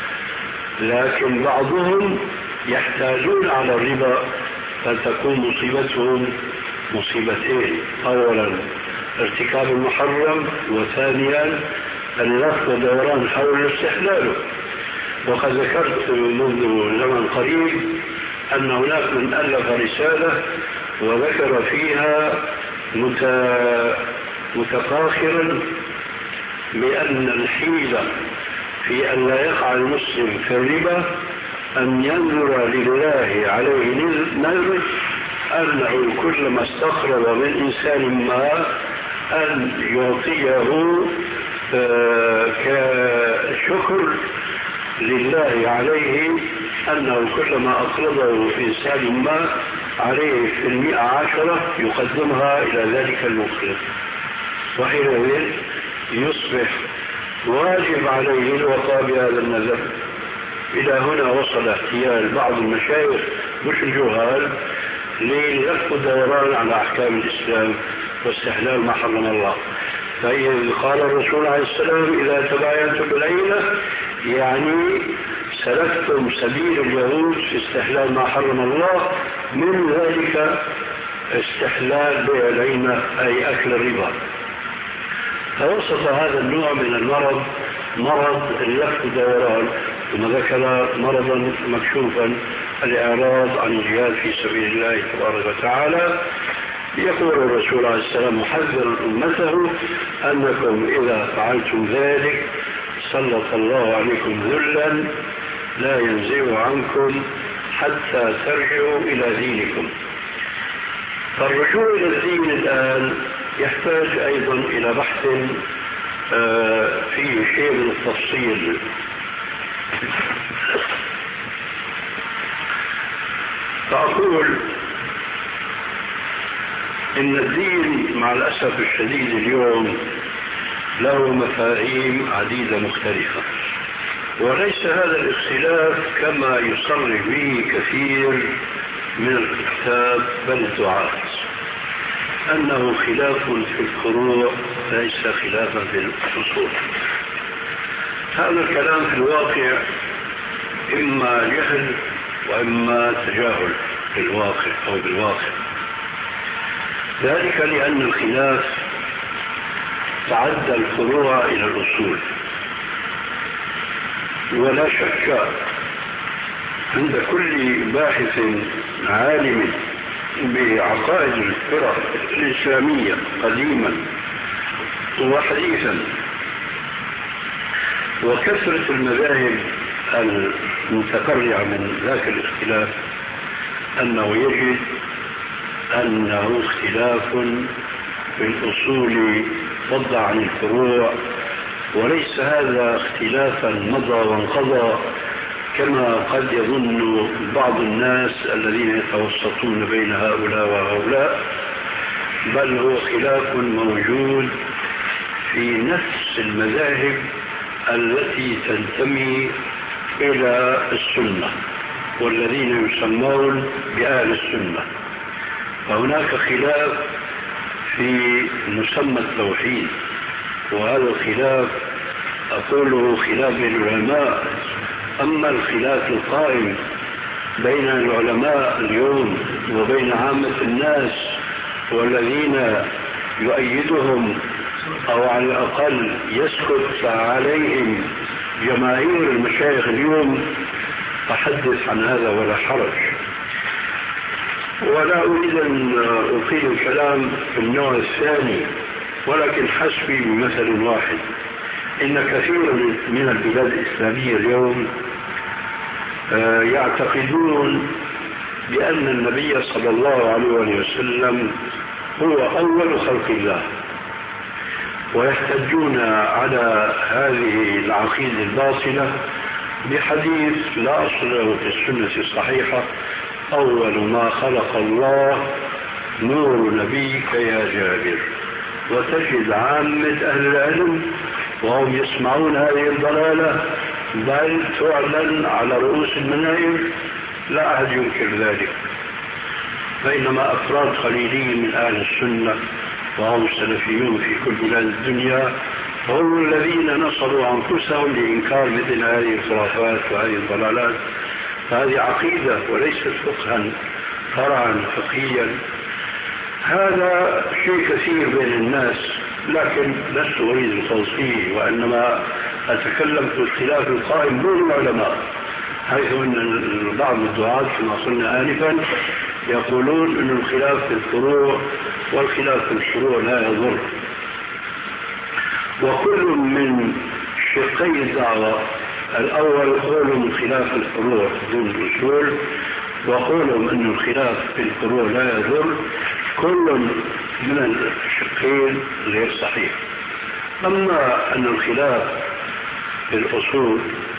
Speaker 3: لكن بعضهم يحتاجون على الربا، فتكون مصيبتهم مصيبتين: أولا ارتكاب المحرم، وثانيا اللف ودوران حول استحلاله. وقد ذكرت منذ زمن قريب أن هناك من ألف رسالة وذكر فيها متفاخرا بأن الحيلة في أن لا يقع المسلم في الربا أن ينظر لله عليه نذر أنه كلما استقرب من إنسان ما أن يعطيه كشكر لله عليه، أنه كلما أقرضه إنسان ما عليه في 110 يقدمها إلى ذلك المقرض، وحينئذ يصبح واجب عليه الوفاء بهذا النذر. إلى هنا وصل احتيال بعض المشايخ مش الجهال للف الدوران على أحكام الإسلام واستحلال ما حرم الله. فإذا قال الرسول عليه السلام: إذا تبايعتم بالعينة، يعني سلكتم سبيل اليهود في استحلال ما حرم الله، من ذلك استحلال بيع العينة أي أكل الربا. فوصف هذا النوع من المرض مرض اللف الدوران، ثم ذكر مرضا مكشوفا: الإعراض عن الجهاد في سبيل الله تبارك وتعالى. يقول الرسول عليه السلام محذرا أمته أنكم إذا فعلتم ذلك سلط الله عليكم ذلا لا ينزع عنكم حتى ترجعوا إلى دينكم. فالرجوع إلى الدين الآن يحتاج أيضا إلى بحث في شيء من التفصيل. فأقول إن الدين مع الأسف الشديد اليوم له مفاهيم عديدة مختلفة، وليس هذا الاختلاف كما يصرح به كثير من الكتاب بل الدعاة، أنه خلاف في الفروع ليس خلافا في الأصول. هذا الكلام في الواقع إما جهل وإما تجاهل في الواقع أو بالواقع، ذلك لأن الخلاف تعدى الفروع إلى الأصول. ولا شك عند كل باحث عالم بعقائد الفرق الإسلامية قديما وحديثا وكثرة المذاهب المتفرعة من ذاك الاختلاف أنه يجد أنه اختلاف في الأصول فض عن الفروع، وليس هذا اختلافا مضى وانقضى كما قد يظن بعض الناس الذين يتوسطون بين هؤلاء وهؤلاء، بل هو خلاف موجود في نفس المذاهب التي تنتمي إلى السنة والذين يسمون بأهل السنة. فهناك خلاف في مسمى التوحيد، وهذا الخلاف أقوله خلاف العلماء. أما الخلاف القائم بين العلماء اليوم وبين عامة الناس والذين يؤيدهم أو على الأقل يسكت عليهم جماهير المشايخ اليوم، أحدث عن هذا ولا حرج. ولا أريد أن أطيل الكلام في النوع الثاني، ولكن حسبي بمثل واحد. إن كثير من البلاد الإسلامية اليوم يعتقدون بأن النبي صلى الله عليه وسلم هو أول خلق الله، ويحتجون على هذه العقيدة الباطلة بحديث لا أصل له في السنة الصحيحة: أول ما خلق الله نور نبيك يا جابر. وتجد عامة أهل العلم وهم يسمعون هذه الضلالة بل تعلن على رؤوس المنابر، لا أحد ينكر ذلك، فإنما أفراد قليلين من أهل السنة وهم السلفيون في كل بلاد الدنيا هم الذين نصروا أنفسهم لإنكار مثل هذه الخرافات وهذه الضلالات. فهذه عقيدة وليست فقها فرعا فقهيا. هذا شيء كثير بين الناس، لكن لست أريد الخوض فيه، وإنما أتكلم في الخلاف القائم بين العلماء، حيث أن بعض الدعاة كما قلنا آنفا يقولون أن الخلاف في الفروع والخلاف في الشروع لا يضر. وكل من شقي الدعوة: الأول قولهم خلاف الفروع دون الأصول، وقولهم أن الخلاف في الفروع لا يضر، كل من الشقين غير صحيح. أما أن الخلاف في الأصول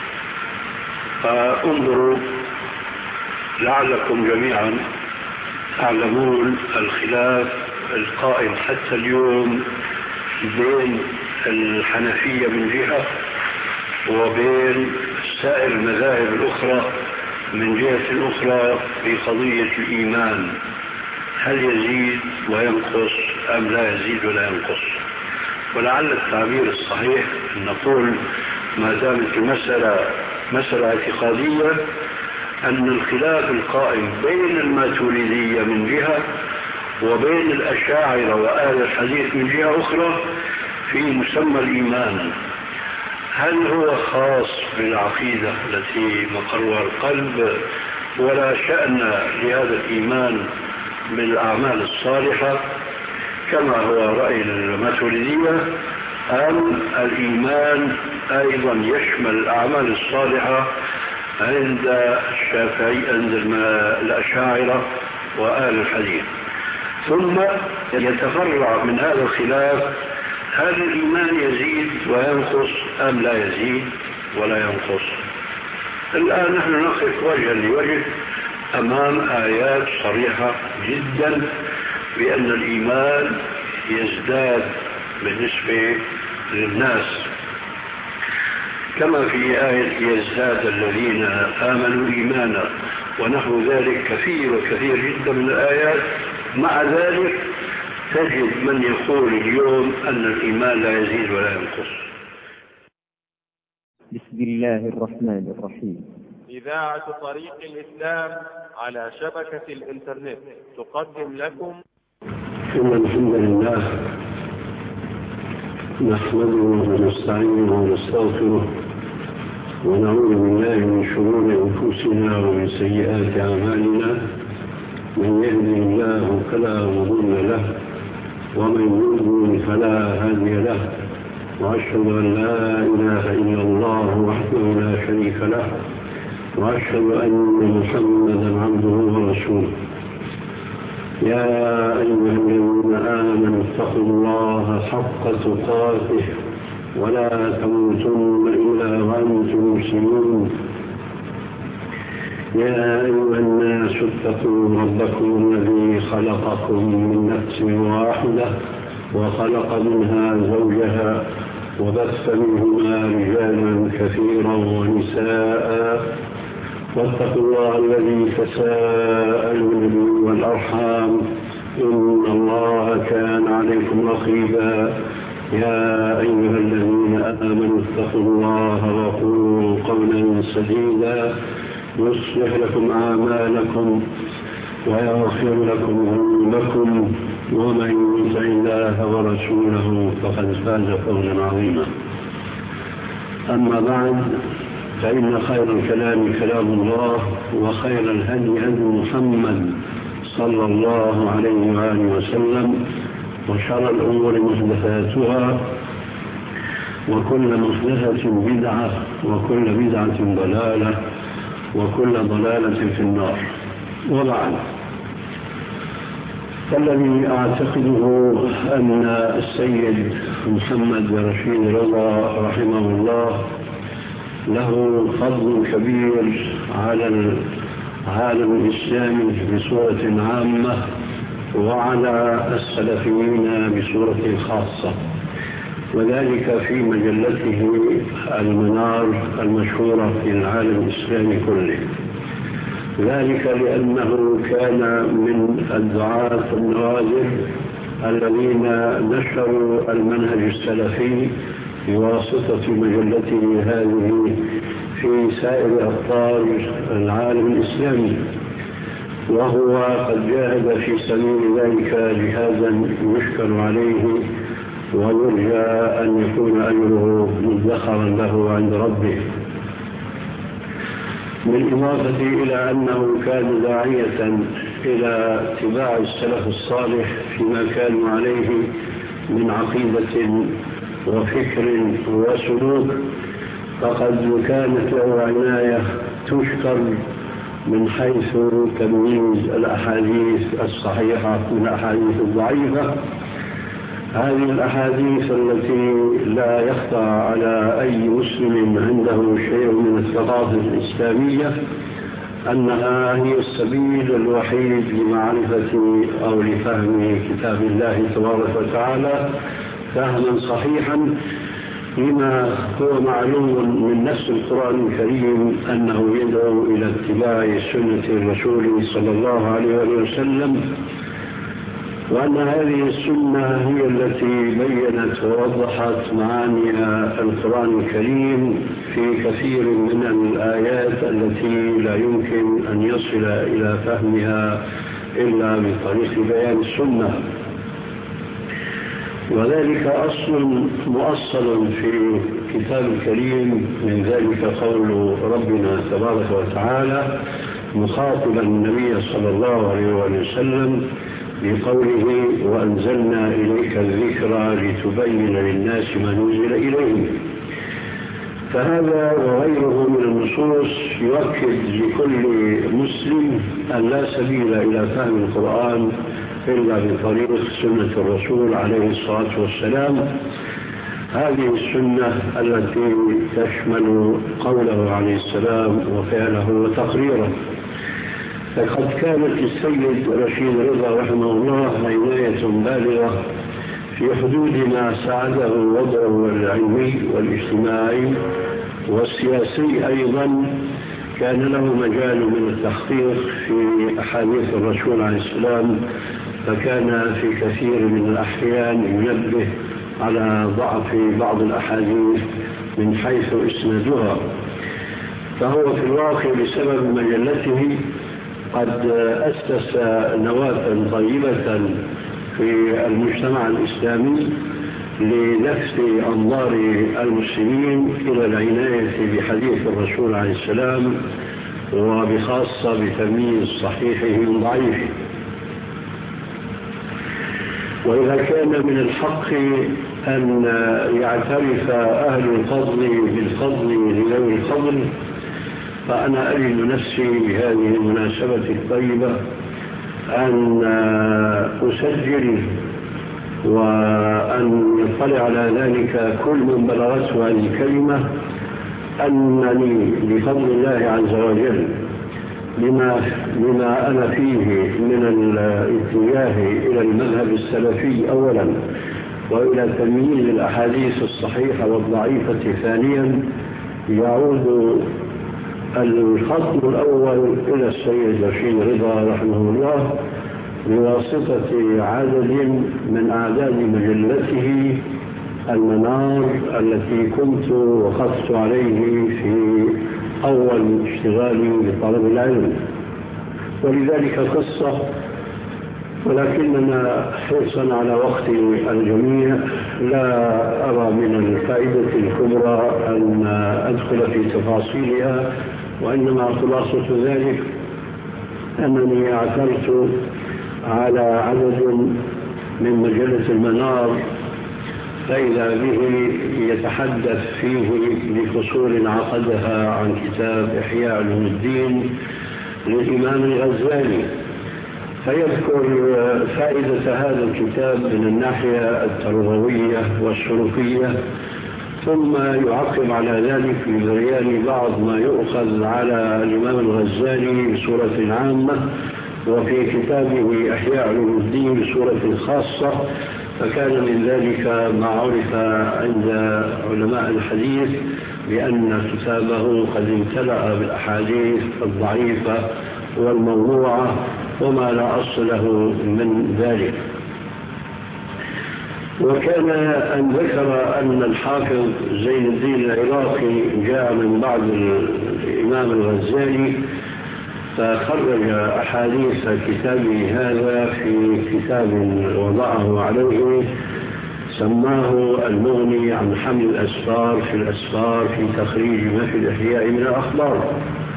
Speaker 3: فانظروا لعلكم جميعا تعلمون الخلاف القائم حتى اليوم بين الحنفية من جهة وبين سائر المذاهب الأخرى من جهة أخرى في قضية الإيمان: هل يزيد وينقص أم لا يزيد ولا ينقص؟ ولعل التعبير الصحيح أن نقول ما دامت المسألة مسألة اعتقادية أن الخلاف القائم بين الماتريدية من جهة وبين الأشاعرة وأهل الحديث من جهة أخرى في مسمى الإيمان، هل هو خاص بالعقيدة التي مقرها القلب ولا شأن لهذا الإيمان بالأعمال الصالحة كما هو رأي الماتريدية، أم الإيمان أيضا يشمل الأعمال الصالحة عند الشافعي عند الأشاعرة وآل الحديث؟ ثم يتفرع من هذا الخلاف هل الإيمان يزيد وينقص أم لا يزيد ولا ينقص؟ الآن نحن نقف وجها لوجه أمام آيات صريحة جدا بأن الإيمان يزداد بالنسبة للناس، كما في آية يزداد الذين آمنوا إيمانا ونحو ذلك كثير وكثير جدا من الآيات. مع ذلك تجد من يقول اليوم أن الإيمان لا يزيد ولا ينقص.
Speaker 1: بسم الله الرحمن الرحيم.
Speaker 2: إذاعة طريق الإسلام على شبكة الإنترنت تقدم لكم
Speaker 3: إن الحمد لله نحمده ونستعينه ونستغفره ونعوذ بالله من شرور أنفسنا ومن سيئات أعمالنا. من يهده الله فلا مضل له ومن يضلل فلا هادي له، وأشهد أن لا إله إلا الله وحده لا شريك له، وأشهد أن محمدا عبده ورسوله. يا أيها الذين آمنوا اتقوا الله حق تقاته ولا تموتن إلا وأنتم مسلمون. يا أيها الناس اتقوا ربكم الذي خلقكم من نفس واحدة وخلق منها زوجها وبث منهما رجالا كثيرا ونساء، واتقوا الله الذي تساءلون به والأرحام إن الله كان عليكم رقيبا. يا أيها الذين آمنوا اتقوا الله وقولوا قولا سديدا يصلح لكم أعمالكم ويغفر لكم ذنوبكم، ومن يطع الله ورسوله فقد فاز فوزا عظيما. أما بعد، فإن خير الكلام كلام الله، وخير الهدي هدي محمد صلى الله عليه وآله وسلم، وشر الأمور محدثاتها، وكل محدثة بدعة، وكل بدعة ضلالة، وكل ضلالة في النار. وبعد، فالذي أعتقده أن السيد محمد رشيد رضا رحمه الله له فضل كبير على العالم الإسلامي بصورة عامة، وعلى السلفيين بصورة خاصة، وذلك في مجلته المنار المشهورة في العالم الإسلامي كله. ذلك لأنه كان من الدعاة النوازل الذين نشروا المنهج السلفي بواسطة مجلته هذه في سائر أقطار العالم الإسلامي، وهو قد جاهد في سبيل ذلك جهادا يشكر عليه، ويرجى أن يكون أجره مدخرا له عند ربه. بالإضافة إلى أنه كان داعية إلى اتباع السلف الصالح فيما كانوا عليه من عقيدة وفكر وسلوك، فقد كانت له عناية تشكر من حيث تمييز الأحاديث الصحيحة من الأحاديث الضعيفة. هذه الأحاديث التي لا يخفى على أي مسلم عنده شيء من الثقافة الإسلامية أنها هي السبيل الوحيد لمعرفة أو لفهم كتاب الله تبارك وتعالى فهما صحيحا، لما هو معلوم من نفس القرآن الكريم أنه يدعو إلى اتباع سنة الرسول صلى الله عليه وسلم، وأن هذه السنة هي التي بيّنت ووضحت معاني القرآن الكريم في كثير من الآيات التي لا يمكن أن يصل إلى فهمها إلا بطريق بيان السنة. وذلك أصل مؤصل في كتاب الكريم، من ذلك قول ربنا تبارك وتعالى مخاطبا النبي صلى الله عليه وسلم بقوله وأنزلنا إليك الذكرى لتبين للناس ما نزل إليهم. فهذا وغيره من النصوص يؤكد لكل مسلم أن لا سبيل إلى فهم القرآن إلا بطريق سنة الرسول عليه الصلاة والسلام. هذه السنة التي تشمل قوله عليه السلام وفعله وتقريره. فقد كانت للسيد رشيد رضا رحمه الله عناية بالغة في حدود ما ساعده وضعه العلمي والاجتماعي والسياسي أيضا. كان له مجال من التحقيق في أحاديث الرسول عليه السلام، فكان في كثير من الأحيان ينبه على ضعف بعض الأحاديث من حيث إسنادها. فهو في الواقع بسبب مجلته قد أسس نواة طيبة في المجتمع الإسلامي للفت أنظار المسلمين إلى العناية بحديث الرسول عليه السلام، وبخاصة بتمييز صحيحه من ضعيفه. وإذا كان من الحق أن يعترف أهل الفضل بالفضل لذوي الفضل، فأنا أجد نفسي بهذه المناسبة الطيبة أن أسجل وأن يطلع على ذلك كل من بلغته هذه الكلمة أنني بفضل الله عز وجل بما أنا فيه من الاتجاه إلى المذهب السلفي أولا، وإلى تمييز الأحاديث الصحيحة والضعيفة ثانيا، يعود الخط الأول إلى السيد رشيد رضا رحمه الله بواسطة عدد من أعداد مجلته المنار التي كنت وقفت عليه في أول اشتغالي بطلب العلم. ولذلك قصة، ولكننا حرصا على وقت الجميع لا أرى من الفائدة الكبرى أن أدخل في تفاصيلها، وإنما خلاصة ذلك أنني اعثرت على عدد من مجلة المنار، فإذا به يتحدث فيه بفصول عقدها عن كتاب إحياء علوم الدين للإمام الغزالي، فيذكر فائدة هذا الكتاب من الناحية التربوية والسلوكية، ثم يعقب على ذلك ببيان بعض ما يؤخذ على الإمام الغزالي بصورة عامة، وفي كتابه إحياء علوم الدين بصورة خاصة. فكان من ذلك ما عرف عند علماء الحديث بأن كتابه قد امتلأ بالأحاديث الضعيفة والموضوعة وما لا أصل له من ذلك. وكان أن ذكر أن الحافظ زين الدين العراقي جاء من بعد الإمام الغزالي فخرج أحاديث كتابه هذا في كتاب وضعه عليه سماه المغني عن حمل الأسفار في الأسفار في تخريج ما في الإحياء من الأخبار.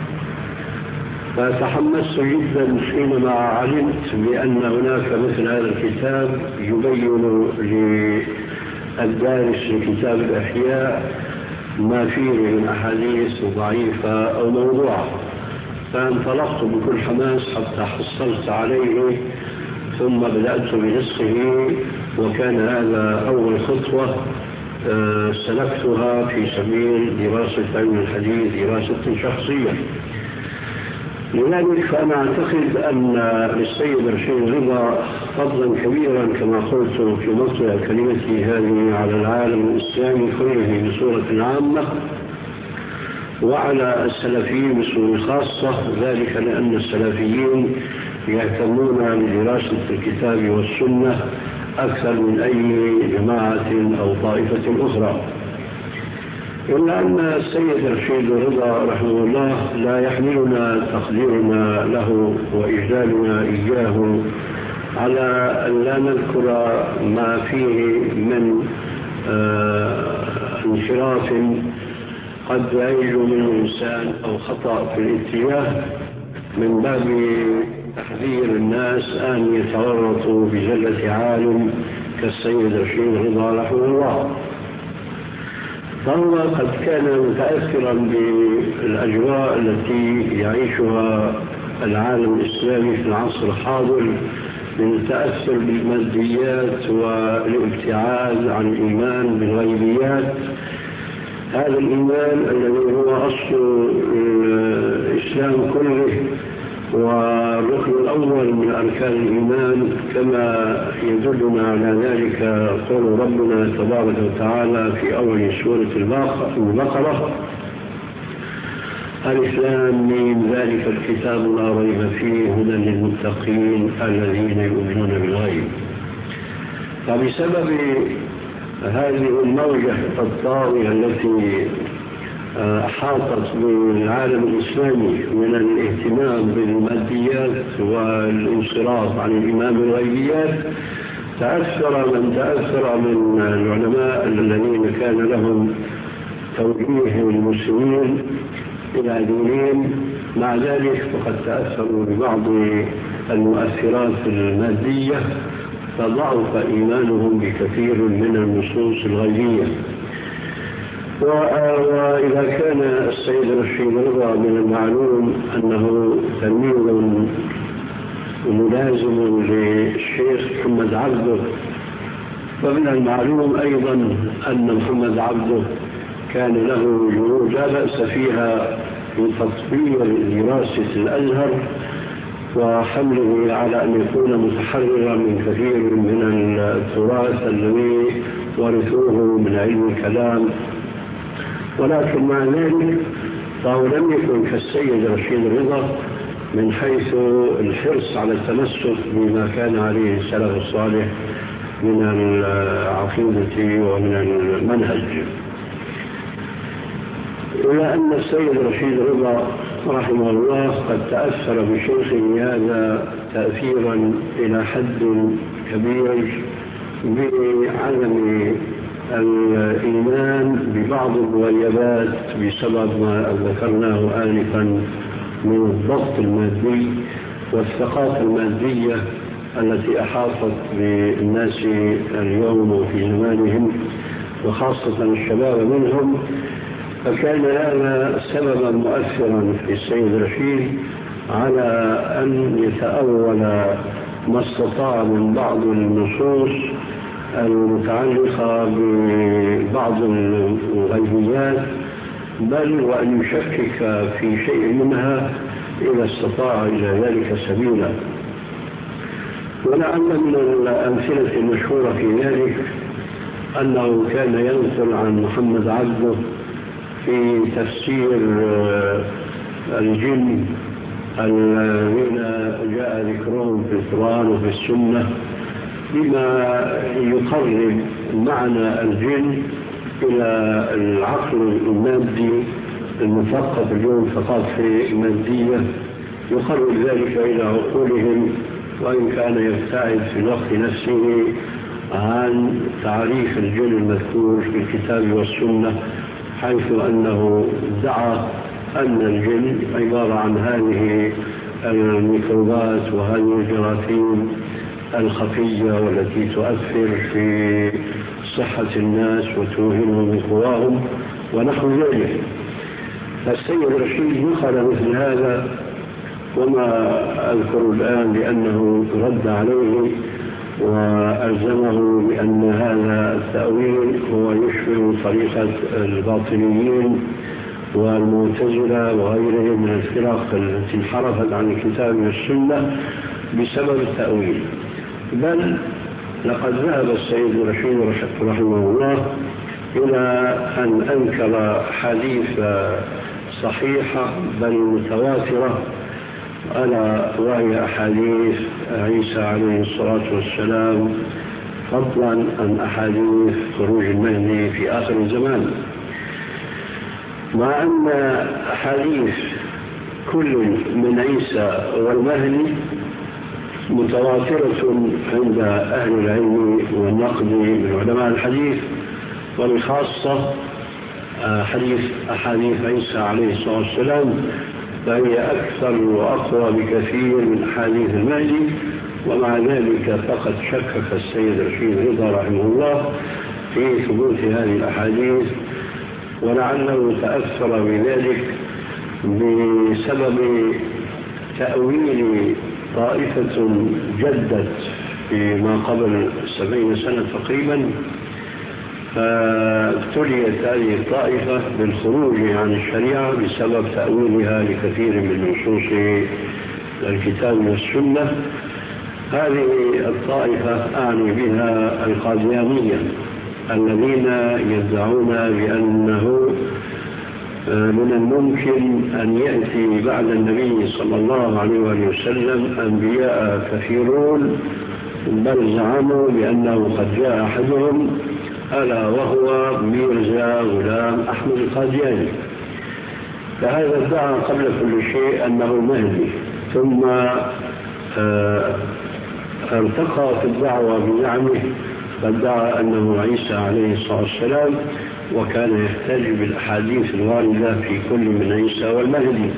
Speaker 3: فتحمست جدا حينما علمت بأن هناك مثل هذا الكتاب يبين للدارس لكتاب الإحياء ما فيه من أحاديث ضعيفة أو موضوعة. فانطلقت بكل حماس حتى حصلت عليه، ثم بدأت بنسخه، وكان هذا أول خطوة سلكتها في سبيل دراسة علم الحديث دراسة شخصية. لذلك فأنا أعتقد أن للسيد رشيد رضا فضلا كبيرا كما قلت في مطلع كلمتي هذه على العالم الإسلامي كله بصورة عامة، وعلى السلفيين بصورة خاصة، ذلك لأن السلفيين يهتمون بدراسة الكتاب والسنة أكثر من أي جماعة أو طائفة أخرى. إلا أن السيد رشيد رضا رحمه الله لا يحملنا تقديرنا له وإجلالنا إياه على أن لا نذكر ما فيه من انحراف قد يعيش منه الإنسان أو خطأ في الاتجاه، من باب تحذير الناس أن يتورطوا بجلة عالم كالسيد رشيد رضا رحمه الله. فهو قد كان متأثرا بالأجواء التي يعيشها العالم الإسلامي في العصر الحاضر من التأثر بالماديات والابتعاد عن الإيمان بالغيبيات. هذا الإيمان الذي هو أصل الإسلام كله والركن الأول من أركان الإيمان، كما يدلنا على ذلك قول ربنا تبارك وتعالى في أول سورة البقرة: الإسلام من ذلك الكتاب لا ريب فيه هدى للمتقين الذين يؤمنون بالغيب. فبسبب هذه الموجة الطاغية التي أحاطت بالعالم الإسلامي من الاهتمام بالماديات والانصراف عن الإيمان بالغيبيات، تأثر من تأثر من العلماء الذين كان لهم توجيه المسلمين إلى دينهم. مع ذلك فقد تأثروا ببعض المؤثرات المادية فضعف إيمانهم بكثير من النصوص الغيبية. وإذا كان السيد رشيد رضا من المعلوم أنه تلميذ ملازم للشيخ محمد عبده، فمن المعلوم أيضا أن محمد عبده كان له جهود لا بأس فيها في تطوير دراسة الأزهر وحمله على أن يكون متحررا من كثير من التراث الذي ورثوه من علم الكلام. ولكن مع ذلك فهو لم يكن كالسيد رشيد رضا من حيث الحرص على التمسك بما كان عليه السلف الصالح من العقيدة ومن المنهج. إلا أن السيد رشيد رضا رحمه الله قد تأثر بشيخه هذا تأثيرا إلى حد كبير بعدم الإيمان ببعض المغيبات بسبب ما ذكرناه آنفا من الضغط المادي والثقافة المادية التي أحاطت بالناس اليوم وفي زمانهم وخاصة الشباب منهم. فكان هذا سببا مؤثرا في السيد رشيد على أن يتأول ما استطاع من بعض النصوص المتعلقة ببعض الغيبيات، بل وأن يشكك في شيء منها إذا استطاع إلى ذلك سبيلا. ولعل من الأمثلة المشهورة في ذلك أنه كان ينقل عن محمد عبده في تفسير الجن الذين جاء ذكرهم في القرآن وفي السنة بما يقرب معنى الجن إلى العقل المادي المثقف اليوم ثقافة مادية، يقرب ذلك إلى عقولهم، وإن كان يبتعد في الوقت نفسه عن تعريف الجن المذكور في الكتاب والسنة، حيث أنه ادعى أن الجن عبارة عن هذه الميكروبات وهذه الجراثيم الخفية والتي تؤثر في صحة الناس وتوهنهم من قواهم ونحو ذلك. فالسيد رشيد نقل مثل هذا، وما أذكر الآن لأنه رد عليه وألزمه بأن هذا التأويل هو يشبه طريقة الباطنيين والمعتزلة وغيرهم من الفرق التي انحرفت عن الكتاب والسنة بسبب التأويل. بل لقد ذهب السيد رشيد رحمه الله إلى أن أنكر حديث صحيحة بل متواترة، ألا وهي أحاديث عيسى عليه الصلاة والسلام، فضلا عن أحاديث خروج المهدي في آخر الزمان، مع أن أحاديث كل من عيسى والمهدي متواترة عند أهل العلم والنقد من علماء الحديث، وبخاصة أحاديث عيسى عليه الصلاة والسلام فهي أكثر وأقوى بكثير من أحاديث المهدي. ومع ذلك فقد شكك السيد رشيد رضا رحمه الله في ثبوت هذه الأحاديث، ولعله تأثر بذلك بسبب تأويل طائفة جدت فيما قبل 70 سنة تقريبا، فابتليت هذه الطائفة بالخروج عن الشريعة بسبب تأويلها لكثير من نصوص الكتاب والسنة. هذه الطائفة أعني بها القاديانية الذين يدعون بأنه من الممكن أن يأتي بعد النبي صلى الله عليه وسلم أنبياء كثيرون، بل زعموا بأنه قد جاء أحدهم ألا وهو ميرزا غلام أحمد القادياني. فهذا ادعى قبل كل شيء أنه مهدي، ثم ارتقى في الدعوة بزعمه فادعى أنه عيسى عليه الصلاة والسلام، وكان يحتج بالأحاديث الواردة في كل من عيسى والمهدي.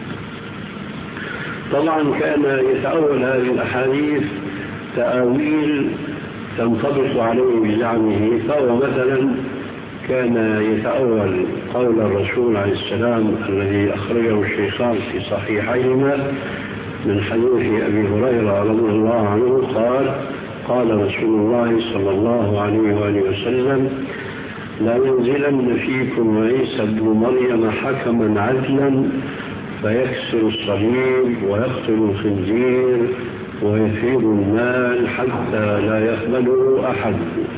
Speaker 3: طبعا كان يتأول هذه الأحاديث تأويل تنطبق عليه بزعمه، فهو مثلا كان يتأول قول الرسول عليه السلام الذي أخرجه الشيخان في صحيحيهما من حديث أبي هريرة رضي الله عنه قال: قال رسول الله صلى الله عليه وآله وسلم: لا ينزلن فيكم عيسى ابن مريم حكما عدلا فيكسر الصليب ويقتل الخنزير ويفيض المال حتى لا يقبله أحد،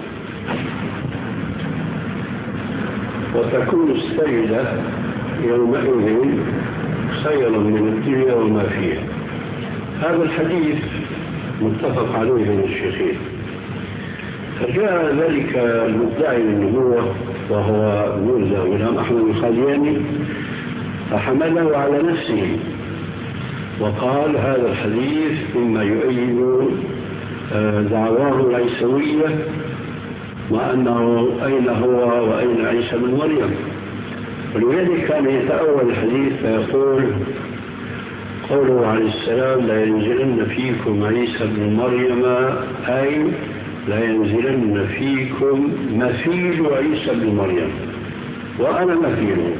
Speaker 3: وتكون السيدة يومئذ خيرا من الدنيا وما فيها. هذا الحديث متفق عليه من الشيخين. فجاء ذلك المدعي للنبوة وهو ميرزا غلام أحمد القادياني فحمله على نفسه وقال: هذا الحديث مما يؤيد دعواه العيسوية، وأنه أين هو وأين عيسى بن مريم. ولذلك كان يتأول الحديث فيقول: قوله عليه السلام: لا ينزلن فيكم عيسى بن مريم، أي لا ينزلن فيكم مثيل عيسى بن مريم، وأنا مثيله.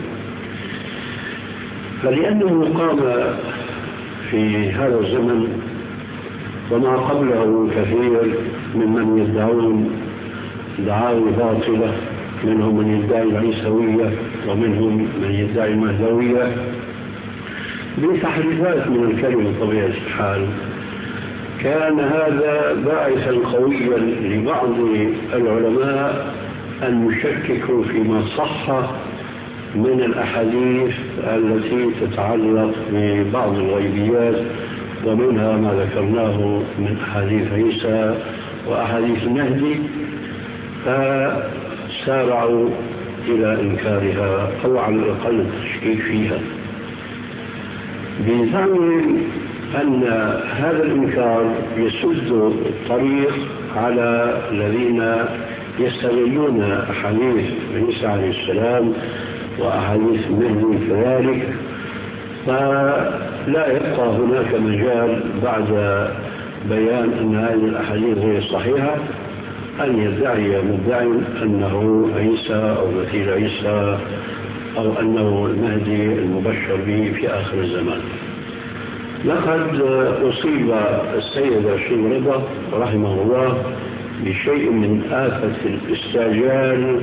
Speaker 3: فلأنه قام في هذا الزمن وما قبله كثير ممن يدعون دعاوى باطلة، منهم من يدعي العيسوية ومنهم من يدعي المهدوية بتحريفات من الكلمة بطبيعة الحال. كان هذا باعثا قويا لبعض العلماء أن يشككوا فيما صح من الأحاديث التي تتعلق ببعض الغيبيات، ومنها ما ذكرناه من أحاديث عيسى وأحاديث المهدي، فسارعوا إلى إنكارها أو على الأقل التشكيك فيها، بزعم أن هذا الإنكار يسد الطريق على الذين يستغلون أحاديث عيسى عليه السلام وأحاديث المهدي كذلك، فلا يبقى هناك مجال بعد بيان أن هذه الأحاديث غير صحيحة أن يدعي مدعي أنه عيسى أو مثيل عيسى أو أنه المهدي المبشر به في آخر الزمان. لقد أصيب السيد رشيد رضا رحمه الله بشيء من آفة الاستعجال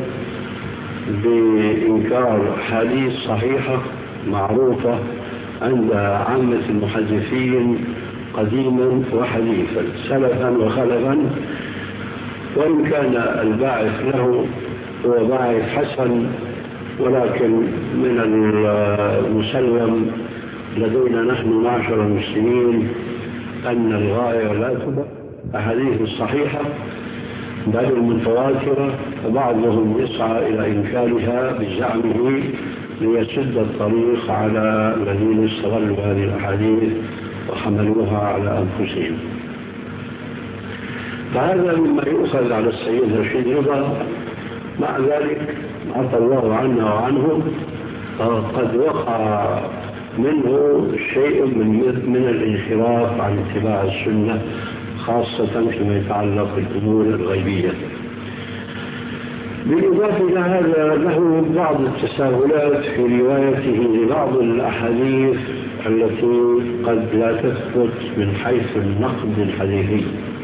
Speaker 3: بإنكار حديث صحيحة معروفة عند عامة المحدثين قديما وحديثا، سلفا وخلفا، وإن كان الباعث له هو باعث حسن، ولكن من المسلم لدينا نحن معشر المسلمين أن الغاية لا تبقى أحاديث الصحيحة بل المتواترة، وبعضهم يسعى إلى إنكارها بزعمه ليسد الطريق على الذين استغلوا هذه الأحاديث وحملوها على أنفسهم. فهذا مما يؤخذ على السيد رشيد رضا. مع ذلك عفى الله عنا وعنه، قد وقع منه شيء من الانحراف عن اتباع السنة، خاصة فيما يتعلق بالأمور الغيبية. بالإضافة إلى هذا له بعض التساهلات في روايته لبعض الأحاديث التي قد لا تثبت من حيث النقد الحديثي.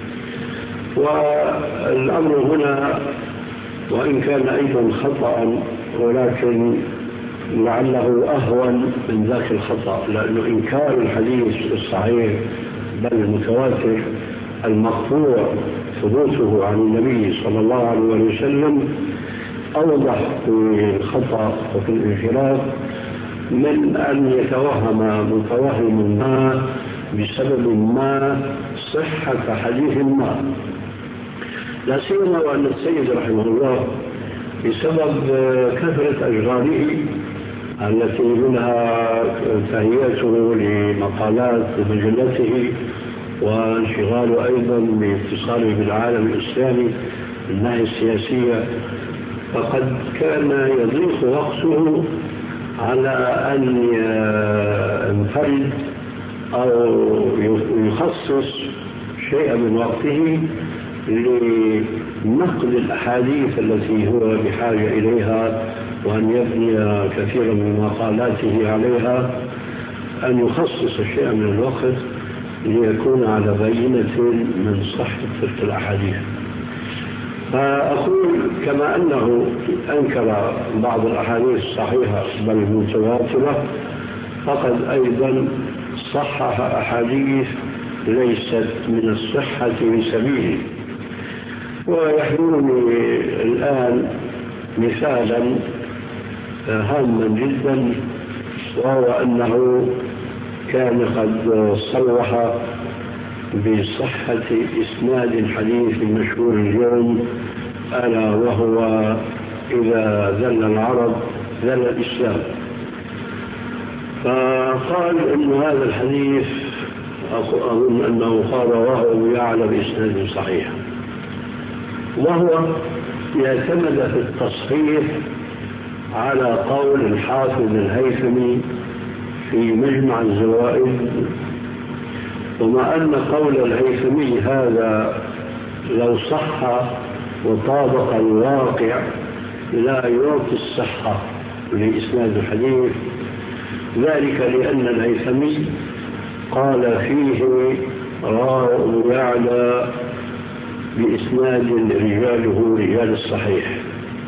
Speaker 3: والأمر هنا وإن كان أيضا خطأ ولكن لعله أهون من ذاك الخطأ، لأنه إنكار الحديث الصحيح بل المتواتر المقطوع ثبوته عن النبي صلى الله عليه وسلم أوضح في الخطأ وفي الانحراف من أن يتوهم متوهم ما بسبب ما صحة حديث ما، لا سيما وأن السيد رحمه الله بسبب كثرة أشغاله التي منها تهيئته لمقالات مجلته وانشغاله أيضا باتصاله بالعالم الإسلامي من الناحية السياسية، فقد كان يضيق وقته على أن ينفرد أو يخصص شيئا من وقته لنقد الأحاديث التي هو بحاجة إليها، وأن يبني كثيرا من مقالاته عليها، أن يخصص شيئا من الوقت ليكون على بينة من صحة تلك الأحاديث. فأقول كما أنه أنكر بعض الأحاديث الصحيحة بل المتواترة، فقد أيضا صحح أحاديث ليست من الصحة بسبيله. ويحضرني الآن مثالا هاما جدا، وهو أنه كان قد صرح بصحة إسناد الحديث المشهور اليوم، ألا وهو إذا ذل العرب ذل الإسلام. فقال إن هذا الحديث أظن أنه قال وهو يعلم إسناد صحيح، وهو يعتمد في التصحيح على قول الحافظ الهيثمي في مجمع الزوائد، ومع أن قول الهيثمي هذا لو صح وطابق الواقع لا يعطي الصحة لإسناد الحديث، ذلك لأن الهيثمي قال فيه راو يعلى بإسناد رجاله رجال الصحيح،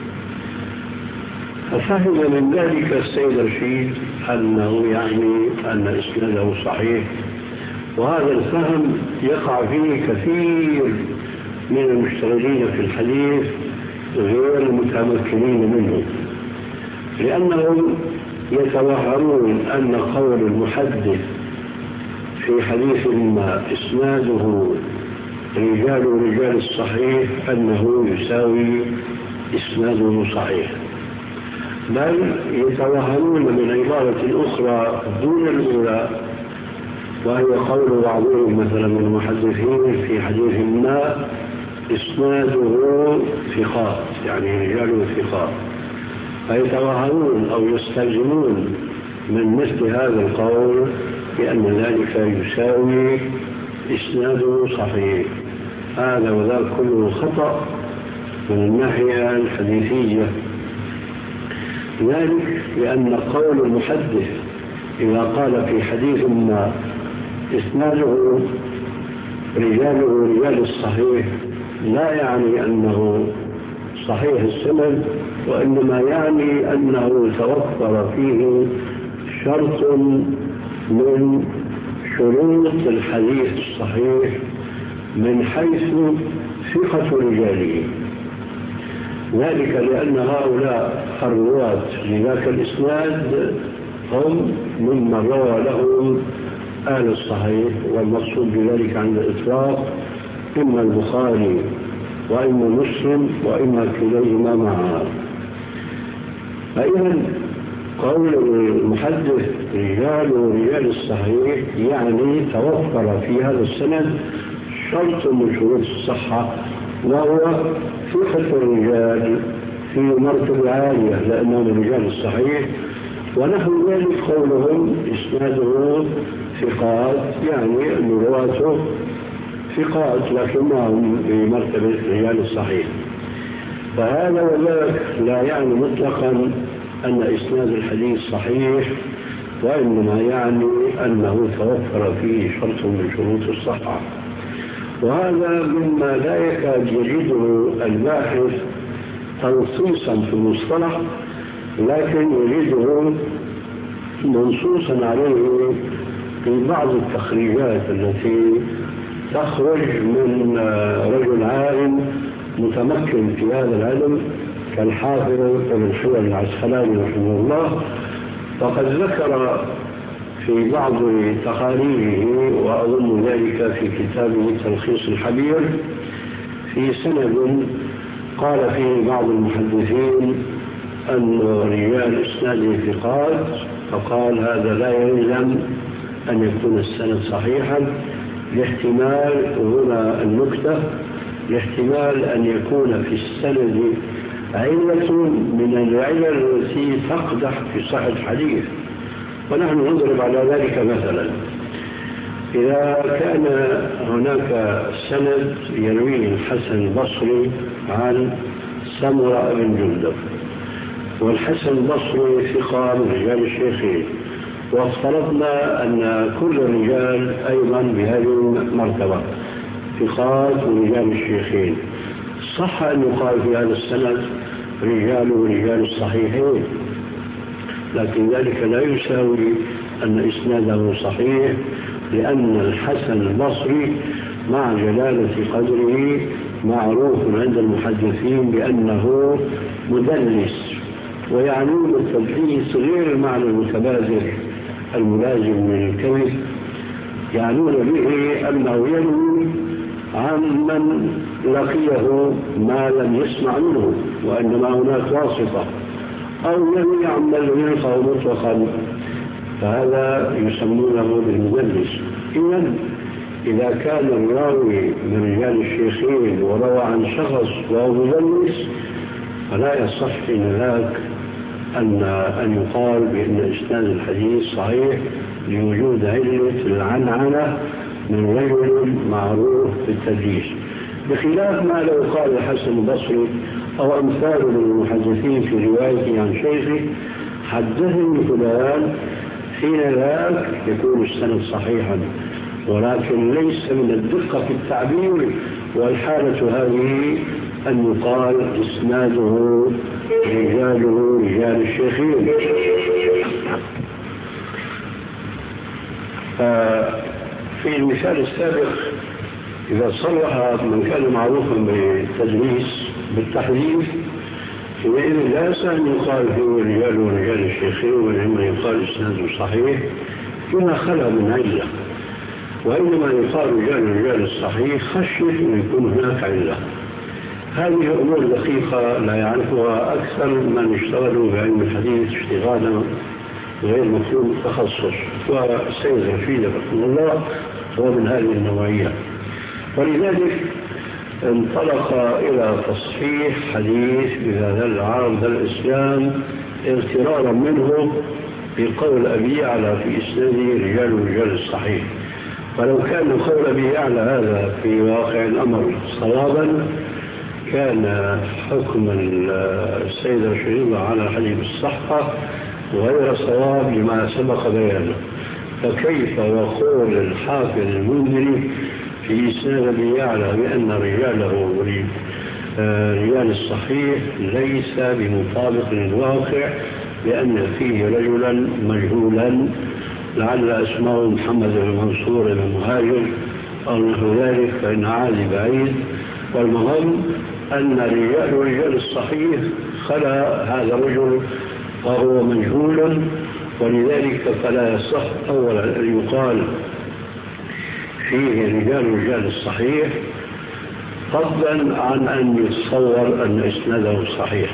Speaker 3: ففهم من ذلك السيد رشيد أنه يعني أن إسناده صحيح، وهذا الفهم يقع فيه كثير من المشتغلين في الحديث غير المتمكنين منه، لأنهم يتوهمون أن قول المحدث في حديث ما إسناده رجال الصحيح أنه يساوي إسناده صحيح، بل يتوهمون من عبارة أخرى دون الأولى، وهي قول بعضهم مثلا من المحدثين في حديث ما إسناده ثقات، يعني رجاله ثقات، فيتوهمون أو يستلزمون من مثل هذا القول بأن ذلك يساوي إسناده صحيح. هذا وذاك كله خطأ من الناحية الحديثية، ذلك لأن قول المحدث إذا قال في حديث ما إسناده رجاله رجال الصحيح لا يعني أنه صحيح السند، وإنما يعني أنه توفر فيه شرط من شروط الحديث الصحيح من حيث ثقة رجاله، ذلك لأن هؤلاء الرواة لذاك الإسناد هم ممن روى لهم آل الصحيح، والمقصود بذلك عند الإطلاق إما البخاري وإما مسلم وإما كليهما معا. فإذا قول المحدث رجال الصحيح يعني توفر في هذا السند شرط من شروط الصحة، وهو ثقة الرجال في مرتبة عالية لأنهم رجال الصحيح، ونحو ذلك قولهم إسناده ثقات، يعني أن رواته ثقات لكنهم بمرتبة رجال الصحيح. فهذا وذاك لا يعني مطلقا أن إسناد الحديث صحيح، وإنما يعني أنه توفر فيه شرط من شروط الصحة، وهذا مما لا يكاد يجده الباحث تنصيصا في المصطلح، لكن يجده منصوصا عليه في بعض التخريجات التي تخرج من رجل عالم متمكن في هذا العلم كالحافظ ابن حجر العسقلاني رحمه الله. فقد ذكر في بعض تقاريره، وأظن ذلك في كتابه تلخيص الحبير، في سند قال فيه بعض المحدثين أن رجال إسناده ثقات، فقال هذا لا يلزم أن يكون السند صحيحا لاحتمال، هنا النكتة، لاحتمال أن يكون في السند علة من العلل التي تقدح في صحة الحديث. ونحن نضرب على ذلك مثلا، إذا كان هناك سند يرويه الحسن البصري عن سمرة بن جندب، والحسن البصري ثقة من رجال الشيخين، وافترضنا أن كل الرجال أيضا بهذه المرتبة ثقات من رجال الشيخين، صح أن يقال في هذا السند رجال رجال الصحيحين، لكن ذلك لا يساوي أن إسناده صحيح، لأن الحسن البصري مع جلالة قدره معروف عند المحدثين بأنه مدلس، ويعنون التدليس غير المعنى المتبادر الملازم من الكذب، يعنون به أنه يروي عن من لقيه ما لم يسمع منه، وإنما هناك واسطة، أو يروي عن من لم يلقه مطلقا، فهذا يسمونه بالمدلس. إذا كان الراوي من رجال الشيخين وروى عن شخص وهو مدلس، فلا يصح ذاك أن يقال بأن إسناد الحديث صحيح لوجود علة العنعنة من رجل معروف بالتدليس، بخلاف ما لو قال الحسن البصري أو أمثال من المحدثين في روايته عن شيخه حدثني فلان، حين ذاك يكون السند صحيحا، ولكن ليس من الدقة في التعبير، والحالة هذه أن يقال إسناده رجاله رجال الشيخين. في المثال السابق إذا صرح من كان معروفا بالتدليس بالتحديث، حينئذ لا يسع أن يقال فيه رجال ورجال الشيخين، وإنما يقال إسناده صحيح فيما خلا من علة، وإنما يقال رجال رجال الصحيح خشية أن يكون هناك علة. هذه أمور دقيقة لا يعرفها أكثر من اشتغلوا بعلم الحديث اشتغالا غير مفهوم التخصص، والسيد رشيد رحمه الله هو من هذه النوعية، ولذلك انطلق إلى تصحيح حديث إذا دل عرض الإسلام اغترارا منه بقول أبي يعلى في إسناده رجال رجال الصحيح. فلو كان قول أبي يعلى هذا في واقع الأمر صوابا، كان حكم السيد رشيد على حديث الصحة غير صواب لما سبق بيانه. فكيف وقول الحافظ المنذري في إسناد أبي يعلى بأن رجاله رجال الصحيح ليس بمطابق للواقع، لأن فيه رجلا مجهولا لعل اسمه محمد بن منصور بن مهاجر أو نحو ذلك، فإن عادي بعيد. والمهم أن رجال الصحيح خلا هذا الرجل وهو مجهول، ولذلك فلا يصح أولا أن يقال فيه رجال الصحيح، فضلا عن أن يتصور أن إسناده صحيح.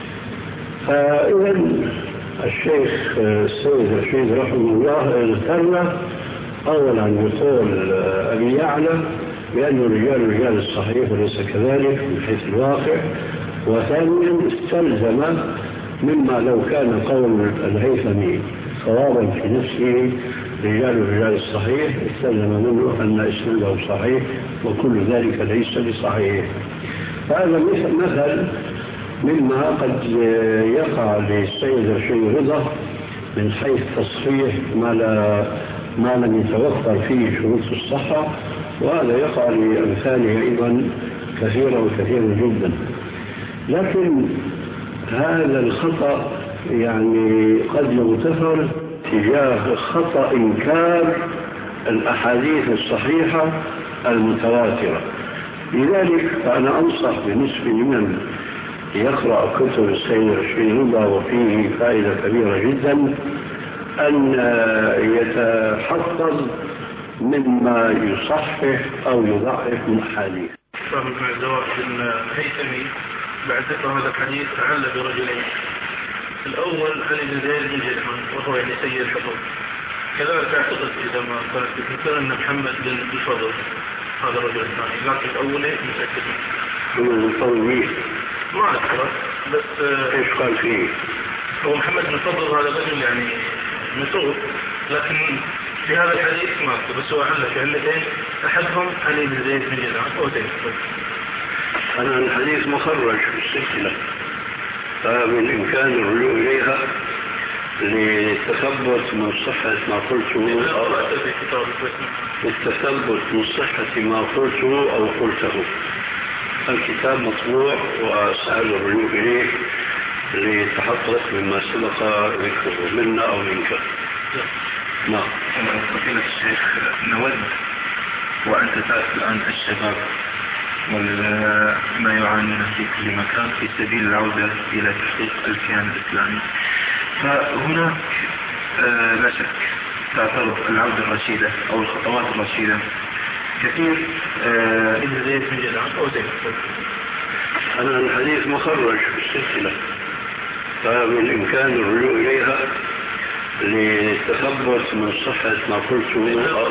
Speaker 3: فإذا الشيخ السيد رشيد رحمه الله اغتر أولا بقول أبي يعلى بأن رجال الصحيح وليس كذلك من حيث الواقع، وثانيا استلزم مما لو كان قول الهيثمي صوابا في نفسه رجال الصحيح، استلزم منه أن إسناده صحيح، وكل ذلك ليس بصحيح. هذا مثل مما قد يقع للسيد رشيد رضا من حيث تصحيح ما لا ما لم يتوفر فيه شروط الصحة، وهذا يقع لأمثاله أيضا كثيرا وكثيرا جدا. لكن هذا الخطأ يعني قد يغتفر تجاه خطأ إنكار الأحاديث الصحيحة المتواترة. لذلك فأنا أنصح بالنسبة لمن يقرأ كتب السيد رشيد رضا وفيه فائدة كبيرة جدا أن يتحفظ مما يصحح أو يضعف من الحديث.
Speaker 4: فهم مع الزواج الهيثمي بعد ذكر هذا الحديث تعال برجلين. الأول علي بن زيد بن جدعان وهو يعني سيد الحفظ. كذلك اعتقد إذا ما كانت تذكر أن محمد بن الفضل هذا الرجل الثاني، لكن الأول متأكد
Speaker 3: من الفضل مين؟
Speaker 4: ما أذكره بس
Speaker 3: إيش قال فيه؟
Speaker 4: هو محمد بن الفضل هذا الرجل يعني متروك، لكن في هذا الحديث ما أذكر، بس هو علق علتين أحدهم علي بن زيد بن جدعان أو زيد.
Speaker 3: أنا الحديث مخرج في السلسلة، فبالإمكان الرجوع إليها للتثبت من صحة ما قلته للتثبت من صحة ما قلته أو قلته. الكتاب مطبوع وسأل الرجوع إليه للتحقق مما سبق ذكره منا أو منك. نعم.
Speaker 5: فضيلة الشيخ، نود وأنت تعرف الآن الشباب وما يعانون في كل مكان في سبيل العودة إلى تحقيق الكيان الإسلامي، فهناك لا شك تعترض العودة الرشيدة أو الخطوات الرشيدة كثير.
Speaker 4: ابن زيد بن جدعان أو زيد.
Speaker 3: أنا الحديث مخرج في السلسلة، فبالإمكان الرجوع إليها للتثبت من صحة ما قلته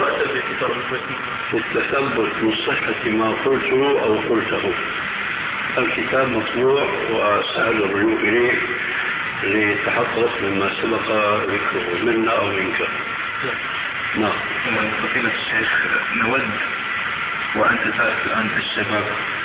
Speaker 3: للتثبت من صحة ما قلته أو قلته. الكتاب مطبوع وسأل الرجوع إليه للتحقق مما سبق ذكره منا أو منك. نعم.
Speaker 5: فضيلة الشيخ، نود وأنت تعرف الآن الشباب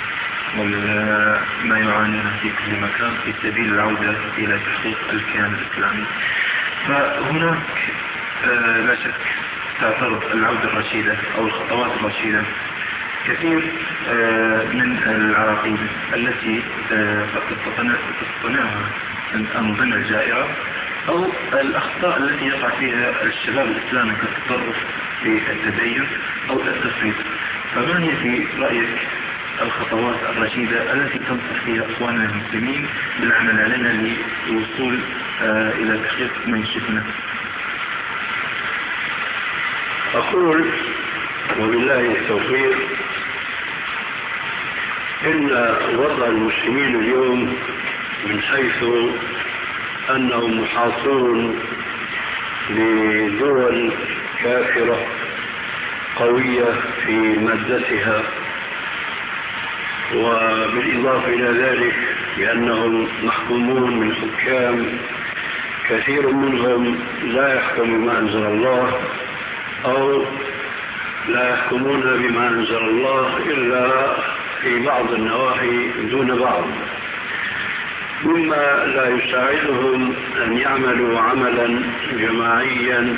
Speaker 5: وما يعانون في كل مكان في سبيل العودة إلى تحقيق الكيان الإسلامي، فهناك لا شك تعترض العودة الرشيدة أو الخطوات الرشيدة كثير من العراقيل التي قد تصطنعها الأنظمة الجائرة أو الأخطاء التي يقع فيها الشباب الإسلامي كالتطرف في التدين أو التفريط. فما هي في رأيك الخطوات الرشيدة التي تنصح فيها أخواننا المسلمين بالعمل علينا للوصول إلى تحقيق منشئنا؟
Speaker 3: أقول وبالله التوفيق إن وضع المسلمين اليوم من حيث أنهم محاصرون لدول كافرة قوية في مادتها، وبالإضافة إلى ذلك بأنهم محكومون من حكام كثير منهم لا يحكم بما أنزل الله أو لا يحكمون بما أنزل الله إلا في بعض النواحي دون بعض، مما لا يساعدهم أن يعملوا عملا جماعيا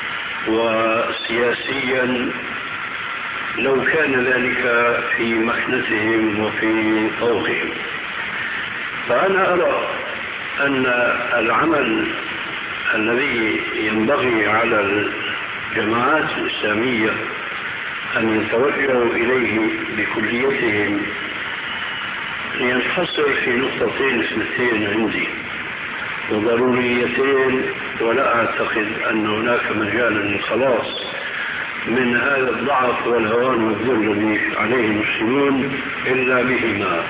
Speaker 3: وسياسيا لو كان ذلك في مكنتهم وفي طوقهم. فأنا أرى أن العمل الذي ينبغي على الجماعات الإسلامية أن يتوجهوا إليه بكليتهم ينحصر في نقطتين اثنتين عندي وضروريتين، ولا أعتقد أن هناك مجال للخلاص من هذا الضعف والهوان والذل الذي عليه المسلمون إلا بهما.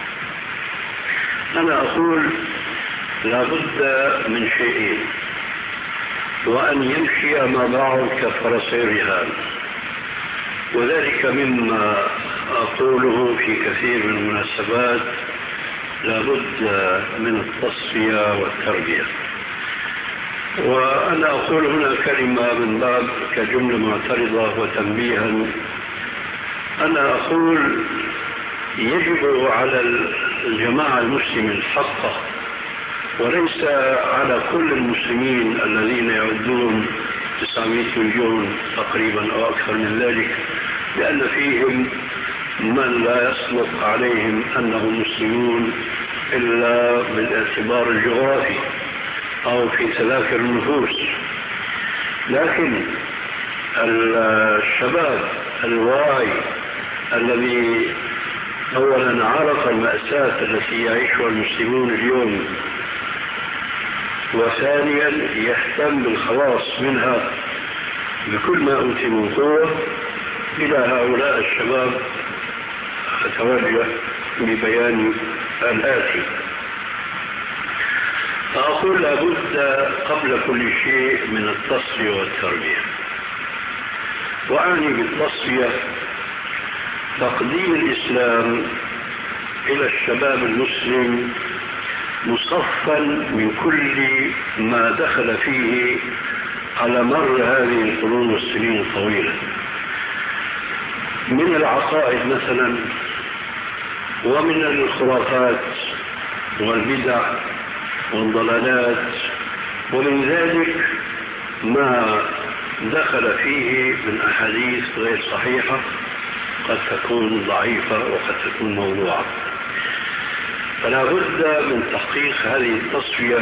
Speaker 3: أنا أقول لا بد من شيئين، وأن يمشي أمام كفرسي الرهان، وذلك مما أقوله في كثير من المناسبات لا بد من التصفية والتربية. وأنا أقول هنا كلمة من باب كجملة معترضة وتنبيها. أنا أقول يجب على الجماعة المسلمة الحقة وليس على كل المسلمين الذين يعدون 900 مليون تقريبا أو أكثر من ذلك، لأن فيهم من لا يصدق عليهم أنهم مسلمون إلا بالاعتبار الجغرافي أو في تذاكر النفوس. لكن الشباب الواعي الذي أولا عرف المأساة التي يعيشها المسلمون اليوم، وثانيا يهتم بالخلاص منها بكل ما أوتي من قوة، إلى هؤلاء الشباب أتوجه ببيان الآتي. فأقول لابد قبل كل شيء من التصفية والتربية، وأعني بالتصفية تقديم الإسلام إلى الشباب المسلم مصفا من كل ما دخل فيه على مر هذه القرون والسنين الطويلة من العقائد مثلا، ومن الخرافات والبدع والضلالات، ومن ذلك ما دخل فيه من أحاديث غير صحيحة، قد تكون ضعيفة وقد تكون موضوعة. فلا بد من تحقيق هذه التصفية،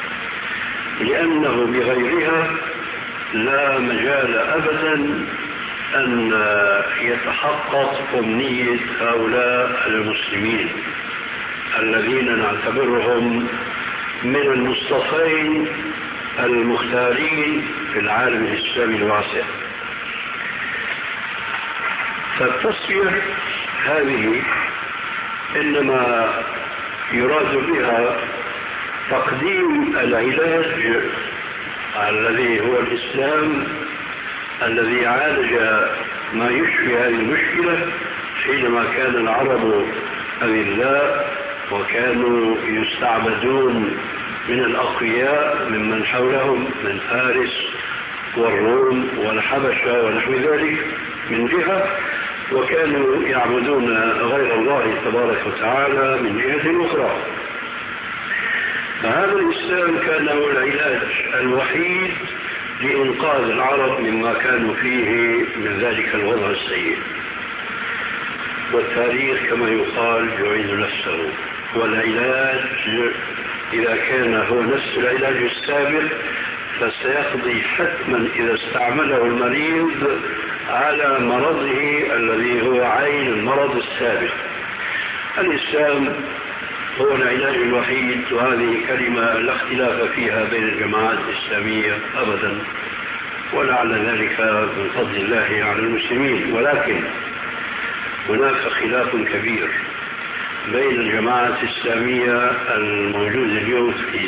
Speaker 3: لأنه بغيرها لا مجال أبدا أن يتحقق أمنية هؤلاء المسلمين الذين نعتبرهم من المصطفين المختارين في العالم الإسلامي الواسع. فالتصفية هذه إنما يراد بها تقديم العلاج الذي هو الإسلام، الذي عالج ما يشفي هذه المشكلة حينما كان العرب أذلاء وكانوا يستعبدون من الأقوياء ممن حولهم من فارس والروم والحبشة ونحو ذلك من جهة، وكانوا يعبدون غير الله تبارك وتعالى من جهة أخرى. فهذا الإسلام كان هو العلاج الوحيد لإنقاذ العرب مما كانوا فيه من ذلك الوضع السيء. والتاريخ كما يقال يعيد نفسه، والعلاج إذا كان هو نفس العلاج السابق فسيقضي حتما إذا استعمله المريض على مرضه الذي هو عين المرض السابق. الإسلام هو العلاج الوحيد، وهذه كلمة لا اختلاف فيها بين الجماعات الإسلامية أبدا، ولعل ذلك من فضل الله على المسلمين. ولكن هناك خلاف كبير بين الجماعات الإسلامية الموجودة اليوم في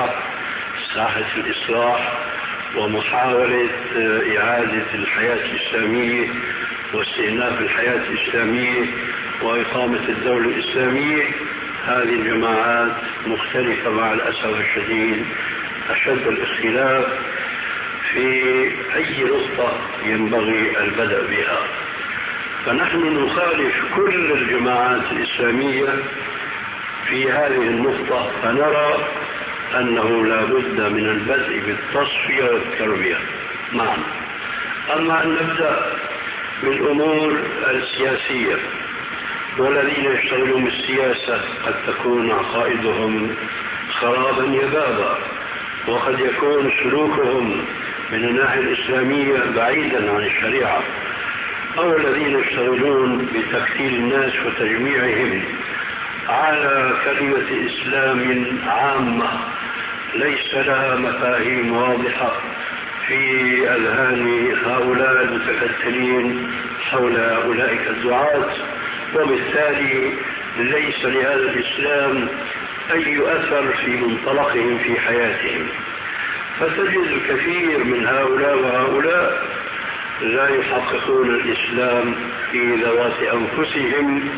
Speaker 3: ساحة الإصلاح ومحاولة إعادة الحياة الإسلامية واستئناف الحياة الإسلامية وإقامة الدولة الإسلامية. هذه الجماعات مختلفة مع الأسف الشديد، أشد الاختلاف في أي نقطة ينبغي البدء بها. فنحن نخالف كل الجماعات الإسلامية في هذه النقطة، فنرى أنه لا بد من البدء بالتصفية والتربية معا. أما أن نبدأ بالأمور السياسية، والذين يشتغلون بالسياسة قد تكون عقائدهم خرابا يبابا، وقد يكون سلوكهم من الناحية الإسلامية بعيدا عن الشريعة، أو الذين يشتغلون بتكتيل الناس وتجميعهم على كلمة إسلام عامة ليس لها مفاهيم واضحة في أذهان هؤلاء المتكتلين حول أولئك الدعاة، وبالتالي ليس لهذا الإسلام أي أثر في منطلقهم في حياتهم. فتجد الكثير من هؤلاء وهؤلاء لا يحققون الإسلام في ذوات أنفسهم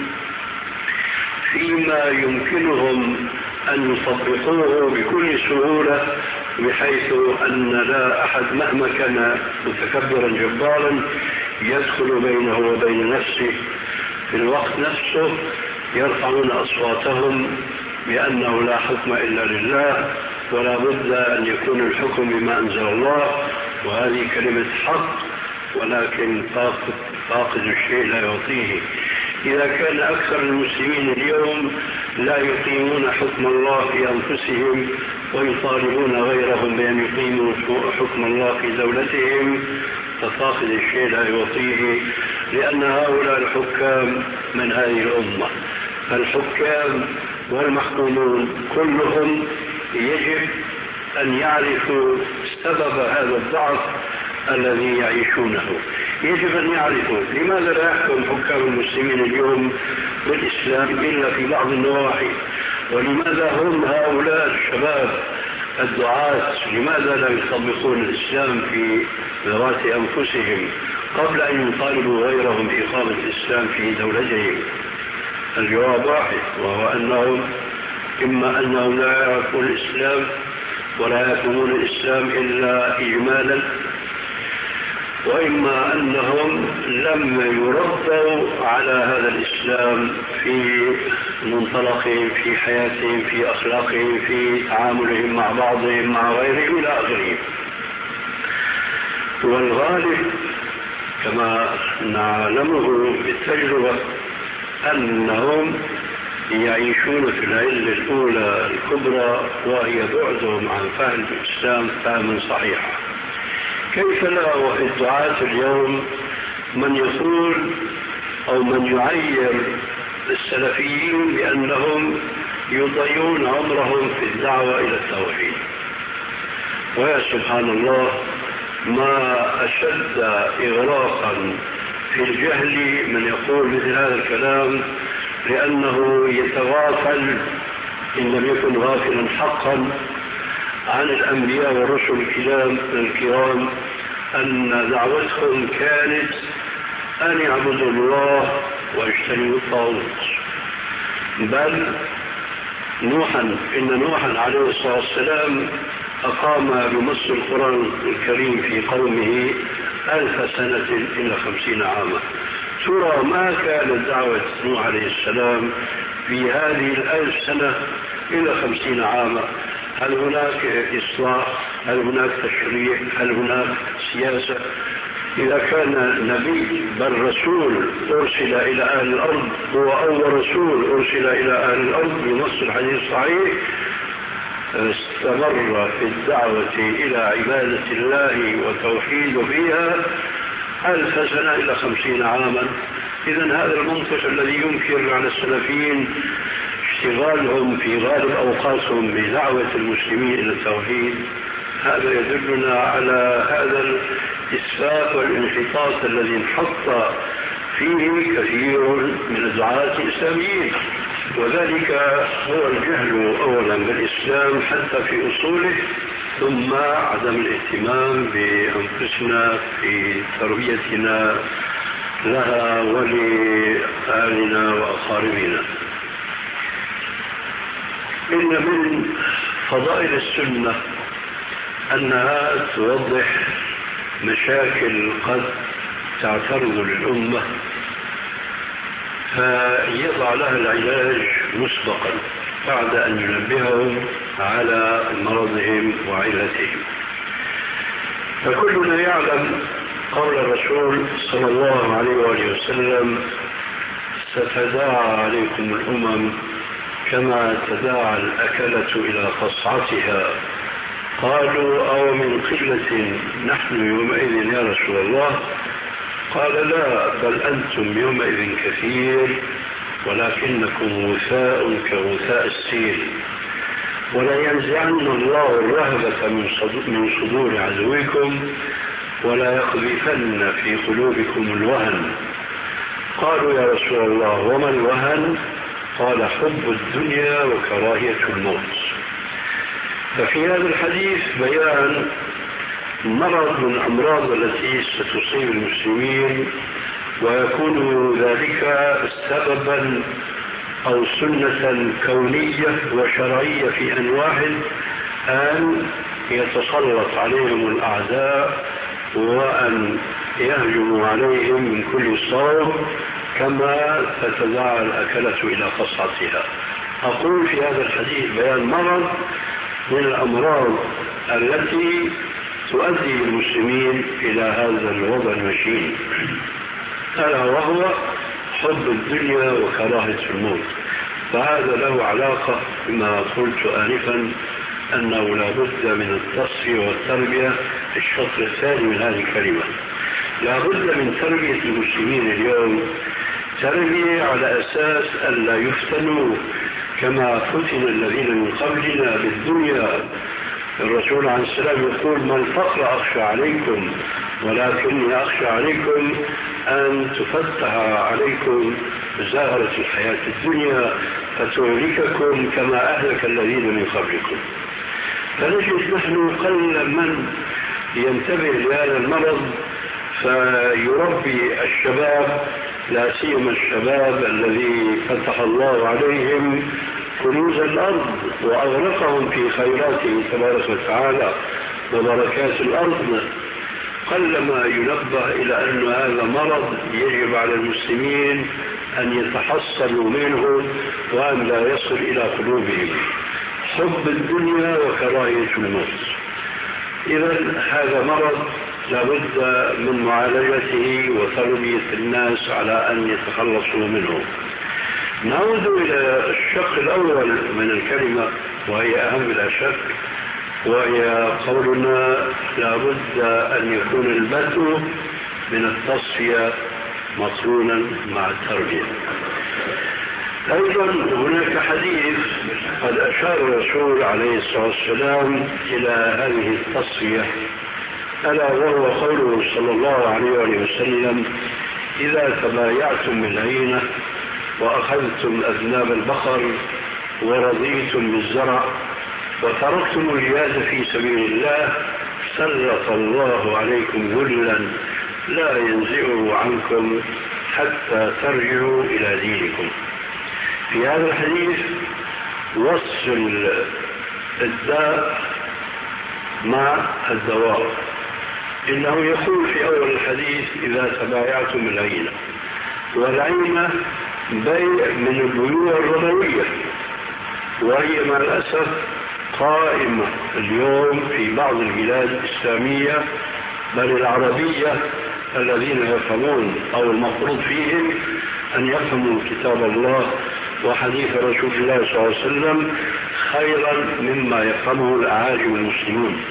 Speaker 3: فيما يمكنهم أن يطبقوه بكل سهولة، بحيث أن لا أحد مهما كان متكبرا جبارا يدخل بينه وبين نفسه. في الوقت نفسه يرفعون أصواتهم بأنه لا حكم إلا لله، ولا بد أن يكون الحكم بما أنزل الله، وهذه كلمة حق، ولكن فاقد الشيء لا يعطيه. إذا كان أكثر المسلمين اليوم لا يقيمون حكم الله في أنفسهم ويطالبون غيرهم بأن يقيموا حكم الله في دولتهم، ففاقد الشيء لا يعطيه، لأن هؤلاء الحكام من هذه الأمة. فالحكام والمحكومون كلهم يجب أن يعرفوا سبب هذا الضعف الذي يعيشونه. يجب أن يعرفوا لماذا لا يحكم حكام المسلمين اليوم بالإسلام إلا في بعض النواحي، ولماذا هم هؤلاء الشباب الدعاة لماذا لا يطبقون الإسلام في ذوات أنفسهم قبل أن يطالبوا غيرهم بإقامة الإسلام في دولتهم؟ الجواب واحد، وهو أنهم إما أنهم لا يعرفون الإسلام ولا يفهمون الإسلام إلا إجمالا، وإما أنهم لم يربوا على هذا الإسلام في منطلقهم، في حياتهم، في أخلاقهم، في تعاملهم مع بعضهم مع غيرهم إلى آخره. والغالب كما نعلمه بالتجربة أنهم يعيشون في العلة الأولى الكبرى، وهي بعدهم عن فهم الإسلام فهما صحيحا. كيف لا وفي الدعاة اليوم من يقول أو من يعير السلفيين بأنهم يضيعون عمرهم في الدعوة إلى التوحيد؟ ويا سبحان الله، ما أشد إغراقا في الجهل من يقول مثل هذا الكلام، لأنه يتغافل إن لم يكن غافلا حقا عن الأنبياء والرسل الكرام أن دعوتهم كانت أن يعبدوا الله ويجتنبوا الطاغوت. بل إن نوحا عليه الصلاة والسلام أقام بنص القرآن الكريم في قومه 1000 سنة إلى 50 عاما. ترى ما كانت دعوة نوح عليه السلام في هذه 1000 سنة إلى 50 عاما؟ هل هناك إصلاح؟ هل هناك تشريع؟ هل هناك سياسة؟ إذا كان نبي بل رسول أرسل إلى أهل الأرض، هو أول رسول أرسل إلى أهل الأرض بنص الحديث الصحيح، استمر في الدعوة إلى عبادة الله وتوحيد فيها 1000 سنة إلى 50 عاما. إذن هذا المنطق الذي ينكر على السلفيين اشتغالهم في غالب أوقاتهم بدعوة المسلمين إلى التوحيد، هذا يدلنا على هذا الإسفاف والانحطاط الذي انحط فيه كثير من الدعاة الإسلاميين. وذلك هو الجهل أولا بالإسلام حتى في أصوله، ثم عدم الاهتمام بأنفسنا في تربيتنا لها ولأهلنا وأقاربنا. إن من فضائل السنة أنها توضح مشاكل قد تعترض للأمة، فيضع لها العلاج مسبقا بعد أن ينبههم على مرضهم وعلتهم. فكلنا يعلم قول الرسول صلى الله عليه وآله وسلم: ستداعى عليكم الأمم كما تداعى الأكلة إلى قصعتها. قالوا: أو من قلة نحن يومئذ يا رسول الله؟ قال: لا، بل أنتم يومئذ كثير ولكنكم غثاء كغثاء السيل. ولا ينزعن الله الرهبة من صدور عدوكم ولا يقذفن في قلوبكم الوهن. قالوا: يا رسول الله وما الوهن؟ قال: حب الدنيا وكراهية الموت. ففي هذا الحديث بيان مرض من الأمراض التي ستصيب المسلمين، ويكون ذلك سببا أو سنة كونية وشرعية في أن واحد أن يتسلط عليهم الأعداء وأن يهجموا عليهم من كل صوب كما تتداعى الأكلة إلى قصعتها. أقول في هذا الحديث بيان مرض من الأمراض التي تؤدي المسلمين إلى هذا الوضع المشين، ألا وهو حب الدنيا وكراهة الموت. فهذا له علاقة بما قلت آنفا أنه لا بد من التصفية والتربية في الشطر الثاني من هذه الكلمة. لا بد من تربية المسلمين اليوم تربية على أساس ألا يفتنوا كما فتن الذين من قبلنا بالدنيا. الرسول عليه السلام يقول: ما الفقر أخشى عليكم ولكني أخشى عليكم أن تفتح عليكم زهرة الحياة الدنيا فتهلككم كما أهلك الذين من قبلكم. فنجد نحن قل من ينتبه لهذا المرض فيربي الشباب، لا سيما الشباب الذي فتح الله عليهم كنوز الأرض وأغرقهم في خيراته تبارك وتعالى وبركات الأرض. قلما ينبه إلى أن هذا مرض يجب على المسلمين أن يتحصلوا منه وأن لا يصل إلى قلوبهم حب الدنيا وكراهية الموت. إذن هذا مرض لابد من معالجته وتربية الناس على أن يتخلصوا منه. نعود إلى الشق الأول من الكلمة وهي أهم لا شك، وهي قولنا لابد أن يكون البدء من التصفية مقرونا مع التربية. أيضا هناك حديث قد أشار الرسول عليه الصلاة والسلام إلى هذه التصفية، ألا وهو قوله صلى الله عليه وسلم: إذا تبايعتم بالعينة وأخذتم أذناب البقر ورضيتم بالزرع وتركتم الجهاد في سبيل الله سلط الله عليكم ذلا لا ينزعه عنكم حتى ترجعوا إلى دينكم. في هذا الحديث وصف الداء مع الدواء. إنه يقول في أول الحديث: إذا تبايعتم العينة، والعينة بيع من البيوع الربوية، وهي مع الأسف قائمة اليوم في بعض البلاد الإسلامية بل العربية الذين يفهمون أو المفروض فيهم أن يفهموا كتاب الله وحديث رسول الله صلى الله عليه وسلم خيرا مما يفهمه الأعاجم المسلمون.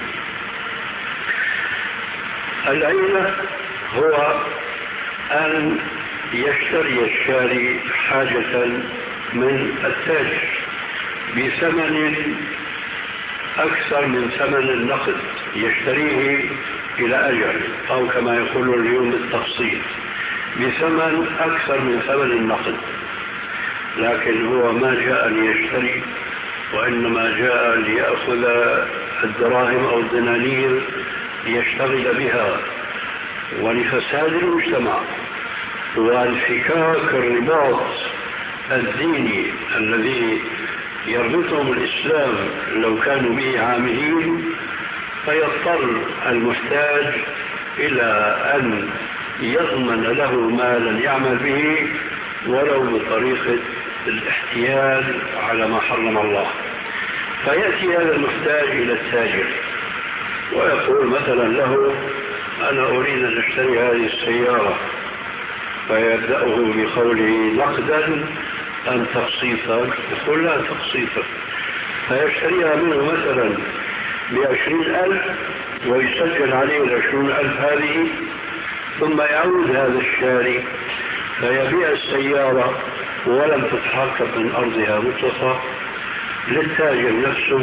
Speaker 3: العينة هو أن يشتري الشاري حاجة من التاجر بثمن أكثر من ثمن النقد، يشتريه إلى أجل أو كما يقولون اليوم بالتفصيل بثمن أكثر من ثمن النقد، لكن هو ما جاء ليشتري وإنما جاء ليأخذ الدراهم أو الدنانير ليشتغل بها، ولفساد المجتمع والفكاك الرباط الديني الذي يربطهم الإسلام لو كانوا به عاملين، فيضطر المحتاج إلى أن يضمن له مالا يعمل به ولو بطريقة الاحتيال على ما حرم الله. فيأتي هذا المحتاج إلى التاجر ويقول مثلا له: أنا أريد أن أشتري هذه السيارة، فيبدأه بقوله: نقدا أم تقسيطا؟ يقول: لا، تقسيطا. فيشتريها منه مثلا ب20,000 ويسجل عليه 20,000 هذه، ثم يعود هذا الشاري فيبيع السيارة ولم تتحقق من أرضها مطلقة للتاجر نفسه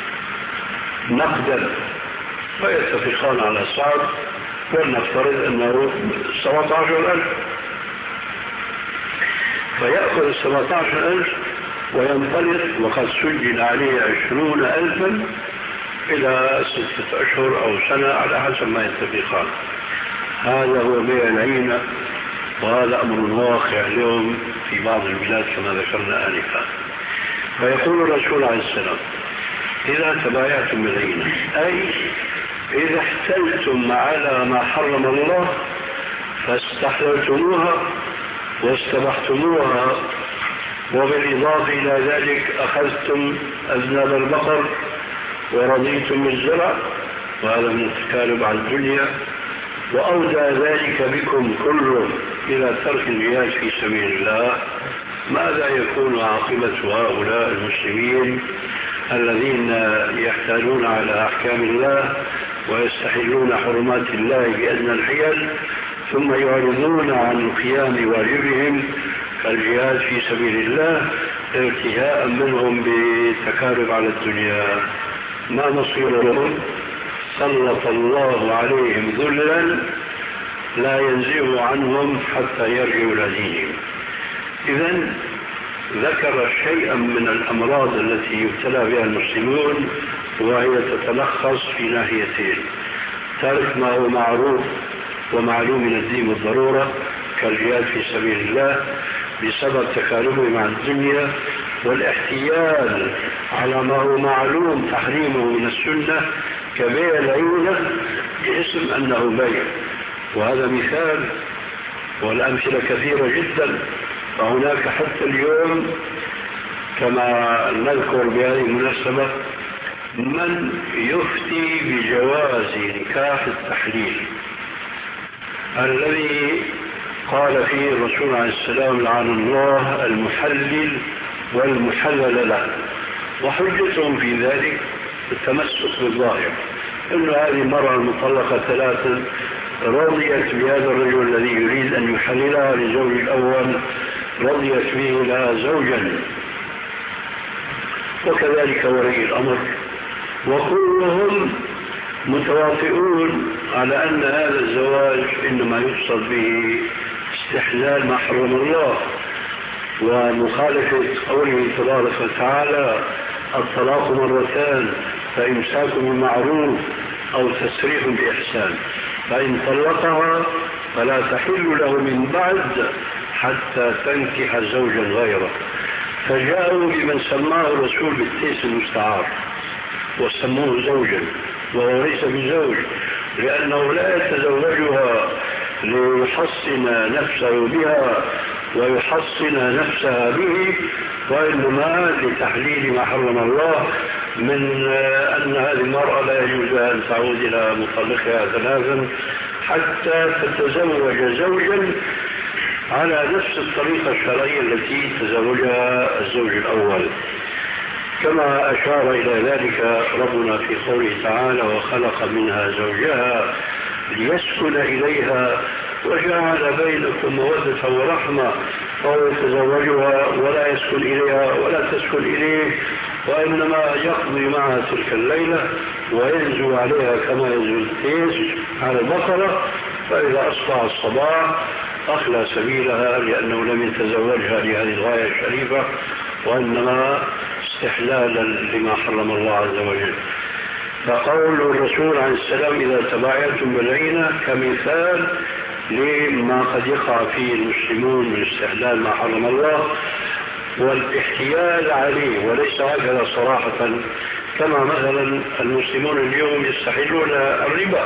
Speaker 3: نقدا، فيتفقان على سعر، ولنفترض أنه 17,000، فيأخذ 17,000 وينطلق وقد سجل عليه 20,000 إلى 6 أشهر أو سنة على حسب ما يتفقان. هذا هو بيع العينة، وهذا أمر واقع اليوم في بعض البلاد كما ذكرنا آنفا. فيقول الرسول عليه السلام: إذا تبايعتم بالعينة، أي إذا احتلتم على ما حرم الله فاستحللتموها واستبحتموها، وبالإضافة إلى ذلك أخذتم أذناب البقر ورضيتم بالزرع، وهذا من التكالب على الدنيا، وأودى ذلك بكم كله إلى ترك الجهاد في سبيل الله، ماذا يكون عاقبة هؤلاء المسلمين الذين يحتالون على أحكام الله ويستحلون حرمات الله بأدنى الحيل، ثم يعرضون عن قيام واجبهم كالجهاد في سبيل الله ارتهاء منهم بالتكالب على الدنيا؟ ما مصيرهم؟ سلط الله عليهم ذلا لا ينزع عنهم حتى يرجعوا إلى دينهم. إذن ذكر شيئا من الأمراض التي يبتلى بها المسلمون، وهي تتلخص في ناحيتين: ترك ما هو معروف ومعلوم من الدين بالضرورة كالجهاد في سبيل الله بسبب تكالبه مع الدنيا، والاحتيال على ما هو معلوم تحريمه من السنة كبيع العينة باسم أنه بيع. وهذا مثال، والأمثلة كثيرة جدا. فهناك حتى اليوم كما نذكر بهذه المناسبة من يفتي بجواز نكاح التحليل الذي قال فيه الرسول عليه السلام: لعن الله المحلل والمحلل له. وحجتهم في ذلك التمسك بالظاهر، إن هذه المرأة المطلقة 3 رضيت بهذا الرجل الذي يريد أن يحللها لزوج الأول، رضيت به لها زوجا، وكذلك ولي الأمر، وكلهم متوافقون على أن هذا الزواج إنما يقصد به استحلال ما حرم الله، ومخالفة قوله تبارك وتعالى: الطلاق 2، فإمساك بمعروف أو تسريح بإحسان، فإن طلقها فلا تحل له من بعد حتى تنكح زوجا غيره. فجاءوا بمن سماه الرسول بالتيس المستعار وسموه زوجا، وهو ليس بزوج، لأنه لا يتزوجها ليحصن نفسه بها ويحصن نفسها به، وإنما لتحليل ما حرم الله من أن هذه المرأة لا يجوز أن تعود إلى مطلقها 3 حتى تتزوج زوجا على نفس الطريقة الشرعية التي تزوجها الزوج الأول، كما أشار إلى ذلك ربنا في قوله تعالى: وخلق منها زوجها ليسكن إليها وجعل بينكم مودة ورحمة، فهو يتزوجها ولا يسكن إليها ولا تسكن إليه، وإنما يقضي معها تلك الليلة وينزو عليها كما ينزو التيس على البقرة، فإذا أصبح الصباح أخلى سبيلها، لأنه لم يتزوجها لهذه الغاية الشريفة، وإنما استحلالا لما حرم الله عز وجل. فقول الرسول عليه السلام: إذا تبايعتم بالعينة كمثال لما قد يقع فيه المسلمون من استحلال ما حرم الله والاحتيال عليه، وليس هكذا صراحة، كما مثلا المسلمون اليوم يستحلون الربا،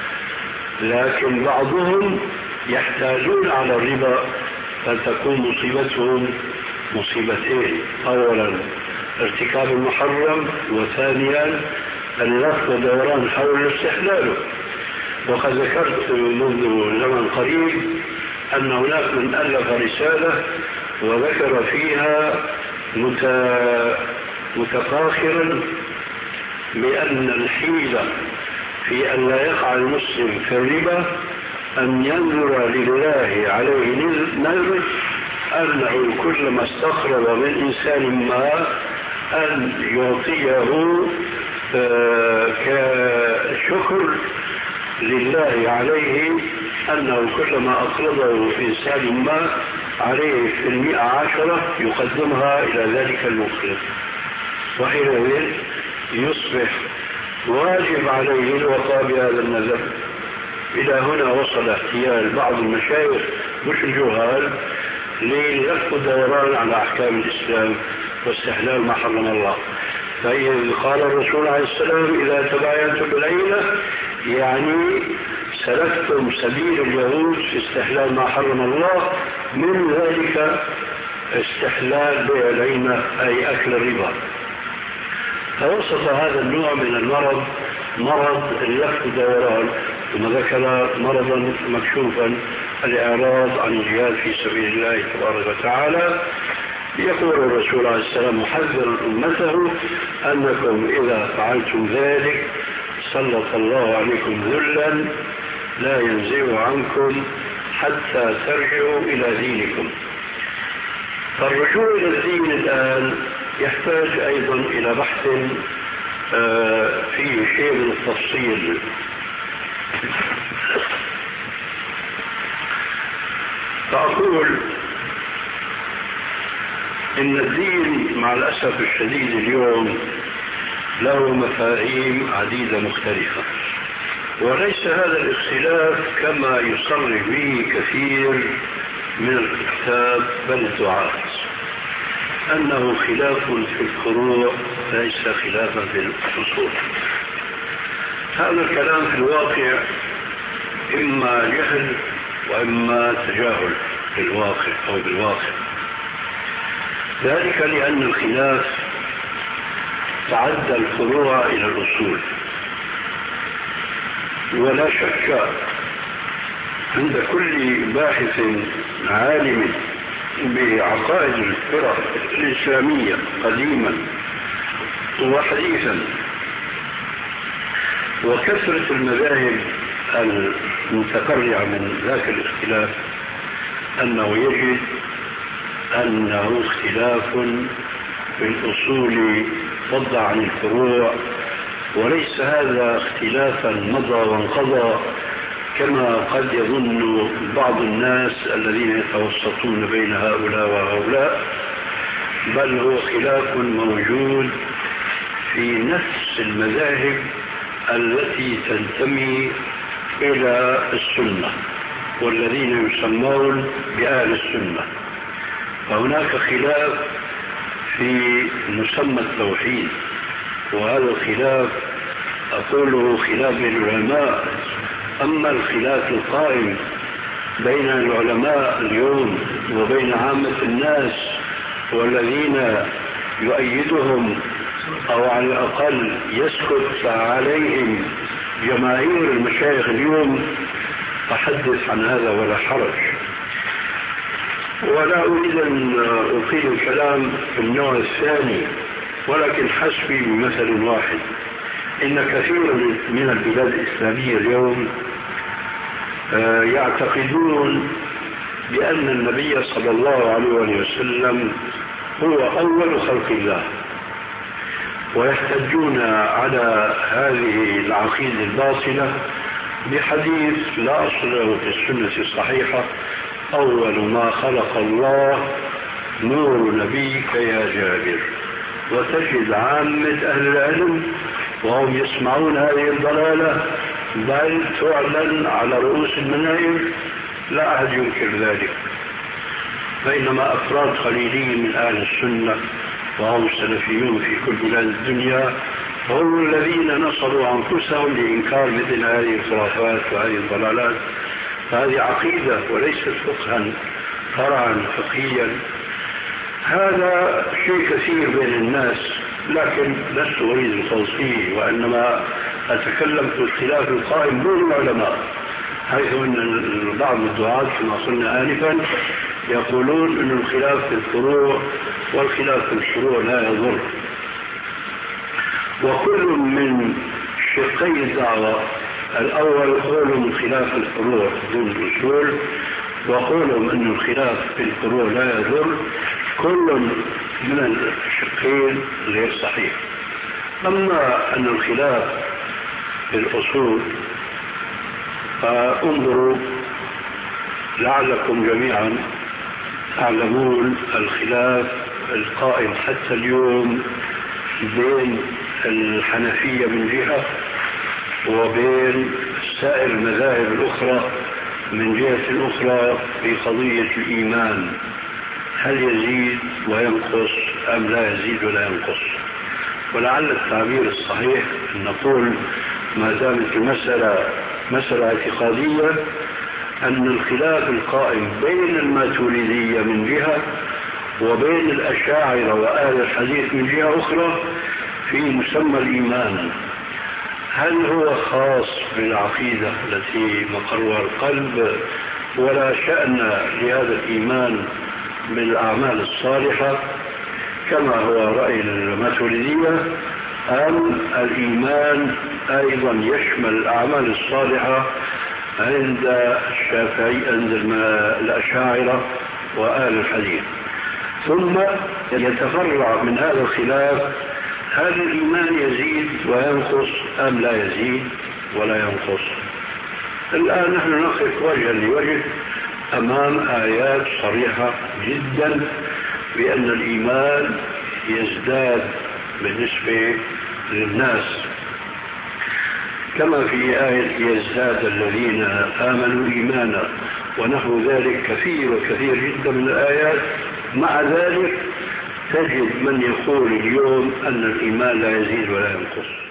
Speaker 3: لكن بعضهم يحتاجون على الربا، فتكون مصيبتهم مصيبتين: أولا ارتكاب المحرم، وثانيا اللف ودوران حول استحلاله. وقد ذكرت منذ زمن قريب أن هناك من ألف رسالة وذكر فيها متفاخرا بأن الحيلة في أن لا يقع المسلم في الربا أن ينظر لله عليه نذر أنه كلما استقرب من إنسان ما أن يعطيه كشكر لله عليه، أنه كلما أقرضه إنسان ما عليه في 100 10 يقدمها إلى ذلك المقرض، وحينئذ يصبح واجب عليه الوفاء بهذا النذر. إلى هنا وصل احتيال بعض المشايخ مش الجهال للف الدوران على أحكام الإسلام واستحلال ما حرم الله. فإذا قال الرسول عليه السلام: إذا تبايعتم بالعينة، يعني سلكتم سبيل اليهود في استحلال ما حرم الله، من ذلك استحلال بيع العينة أي أكل الربا. فوصف هذا النوع من المرض مرض اللف والدوران، ثم ذكر مرضا مكشوفا الإعراض عن الجهاد في سبيل الله تبارك وتعالى. يقول الرسول عليه السلام محذرا أمته أنكم إذا فعلتم ذلك سلط الله عليكم ذلا لا ينزع عنكم حتى ترجعوا إلى دينكم. فالرجوع إلى الدين الآن يحتاج أيضا إلى بحث فيه شيء من التفصيل. فأقول إن الدين مع الأسف الشديد اليوم له مفاهيم عديدة مختلفة، وليس هذا الاختلاف كما يصرح به كثير من الكتاب بل الدعاة، أنه خلاف في الفروع ليس خلافا في الأصول. هذا الكلام في الواقع إما جهل وإما تجاهل في الواقع أو بالواقع، ذلك لأن الخلاف تعدى الفروع إلى الأصول. ولا شك عند كل باحث عالم بعقائد الفرق الإسلامية قديما وحديثا وكثرة المذاهب المتفرعة من ذاك الاختلاف أنه يجد أنه اختلاف في الأصول فض عن الفروع، وليس هذا اختلافا مضى وانقضى كما قد يظن بعض الناس الذين يتوسطون بين هؤلاء وهؤلاء، بل هو خلاف موجود في نفس المذاهب التي تنتمي إلى السنة والذين يسمون بأهل السنة. فهناك خلاف في مسمى التوحيد، وهذا الخلاف أقوله خلاف العلماء. أما الخلاف القائم بين العلماء اليوم وبين عامة الناس والذين يؤيدهم أو على الأقل يسكت عليهم جماهير المشايخ اليوم، أحدث عن هذا ولا حرج. ولا أريد أن أطيل الكلام في النوع الثاني، ولكن حسبي بمثل واحد. إن كثير من البلاد الإسلامية اليوم يعتقدون بأن النبي صلى الله عليه وسلم هو أول خلق الله، ويحتجون على هذه العقيدة الباطلة بحديث لا أصل له في السنة الصحيحة: أول ما خلق الله نور نبيك يا جابر. وتجد عامة أهل العلم وهم يسمعون هذه الضلالة بل تعلن على رؤوس المنابر، لا أحد ينكر ذلك، فإنما أفراد قليلين من أهل السنة وهم السلفيون في كل بلاد الدنيا هم الذين نصروا أنفسهم لإنكار مثل هذه الخرافات وهذه الضلالات. فهذه عقيدة وليست فقها فرعا فقهيا. هذا شيء كثير بين الناس، لكن لست أريد التوصيل، وإنما أتكلم في الخلاف القائم بين العلماء، حيث أن بعض الدعاة كما قلنا آنفا يقولون أن الخلاف في الفروع والخلاف في الشروع لا يضر. وكل من شقي الدعوة، الأول قولهم خلاف الفروع دون الأصول، وقولهم أن الخلاف في الفروع لا يضر، كل من الشقين غير صحيح. أما أن الخلاف في الأصول فانظروا لعلكم جميعا تعلمون الخلاف القائم حتى اليوم بين الحنفية من جهة وبين سائر المذاهب الأخرى من جهة أخرى في قضية الإيمان، هل يزيد وينقص أم لا يزيد ولا ينقص؟ ولعل التعبير الصحيح أن نقول ما دامت المسألة مسألة اعتقادية أن الخلاف القائم بين الماتريدية من جهة وبين الأشاعرة وأهل الحديث من جهة أخرى في مسمى الإيمان، هل هو خاص بالعقيدة التي مقرها القلب ولا شأن لهذا الإيمان بالأعمال الصالحة كما هو رأي الماتريدية، أم الإيمان أيضا يشمل الأعمال الصالحة عند الشافعي عند الأشاعرة وآل الحديث؟ ثم يتفرع من هذا الخلاف هل الإيمان يزيد وينقص أم لا يزيد ولا ينقص؟ الآن نحن نقف وجها لوجه أمام آيات صريحة جدا بأن الإيمان يزداد بالنسبة للناس، كما في آية يزداد الذين آمنوا إيمانا ونحو ذلك كثير وكثير جدا من الآيات. مع ذلك تجد من يقول اليوم أن الإيمان لا يزيد ولا ينقص.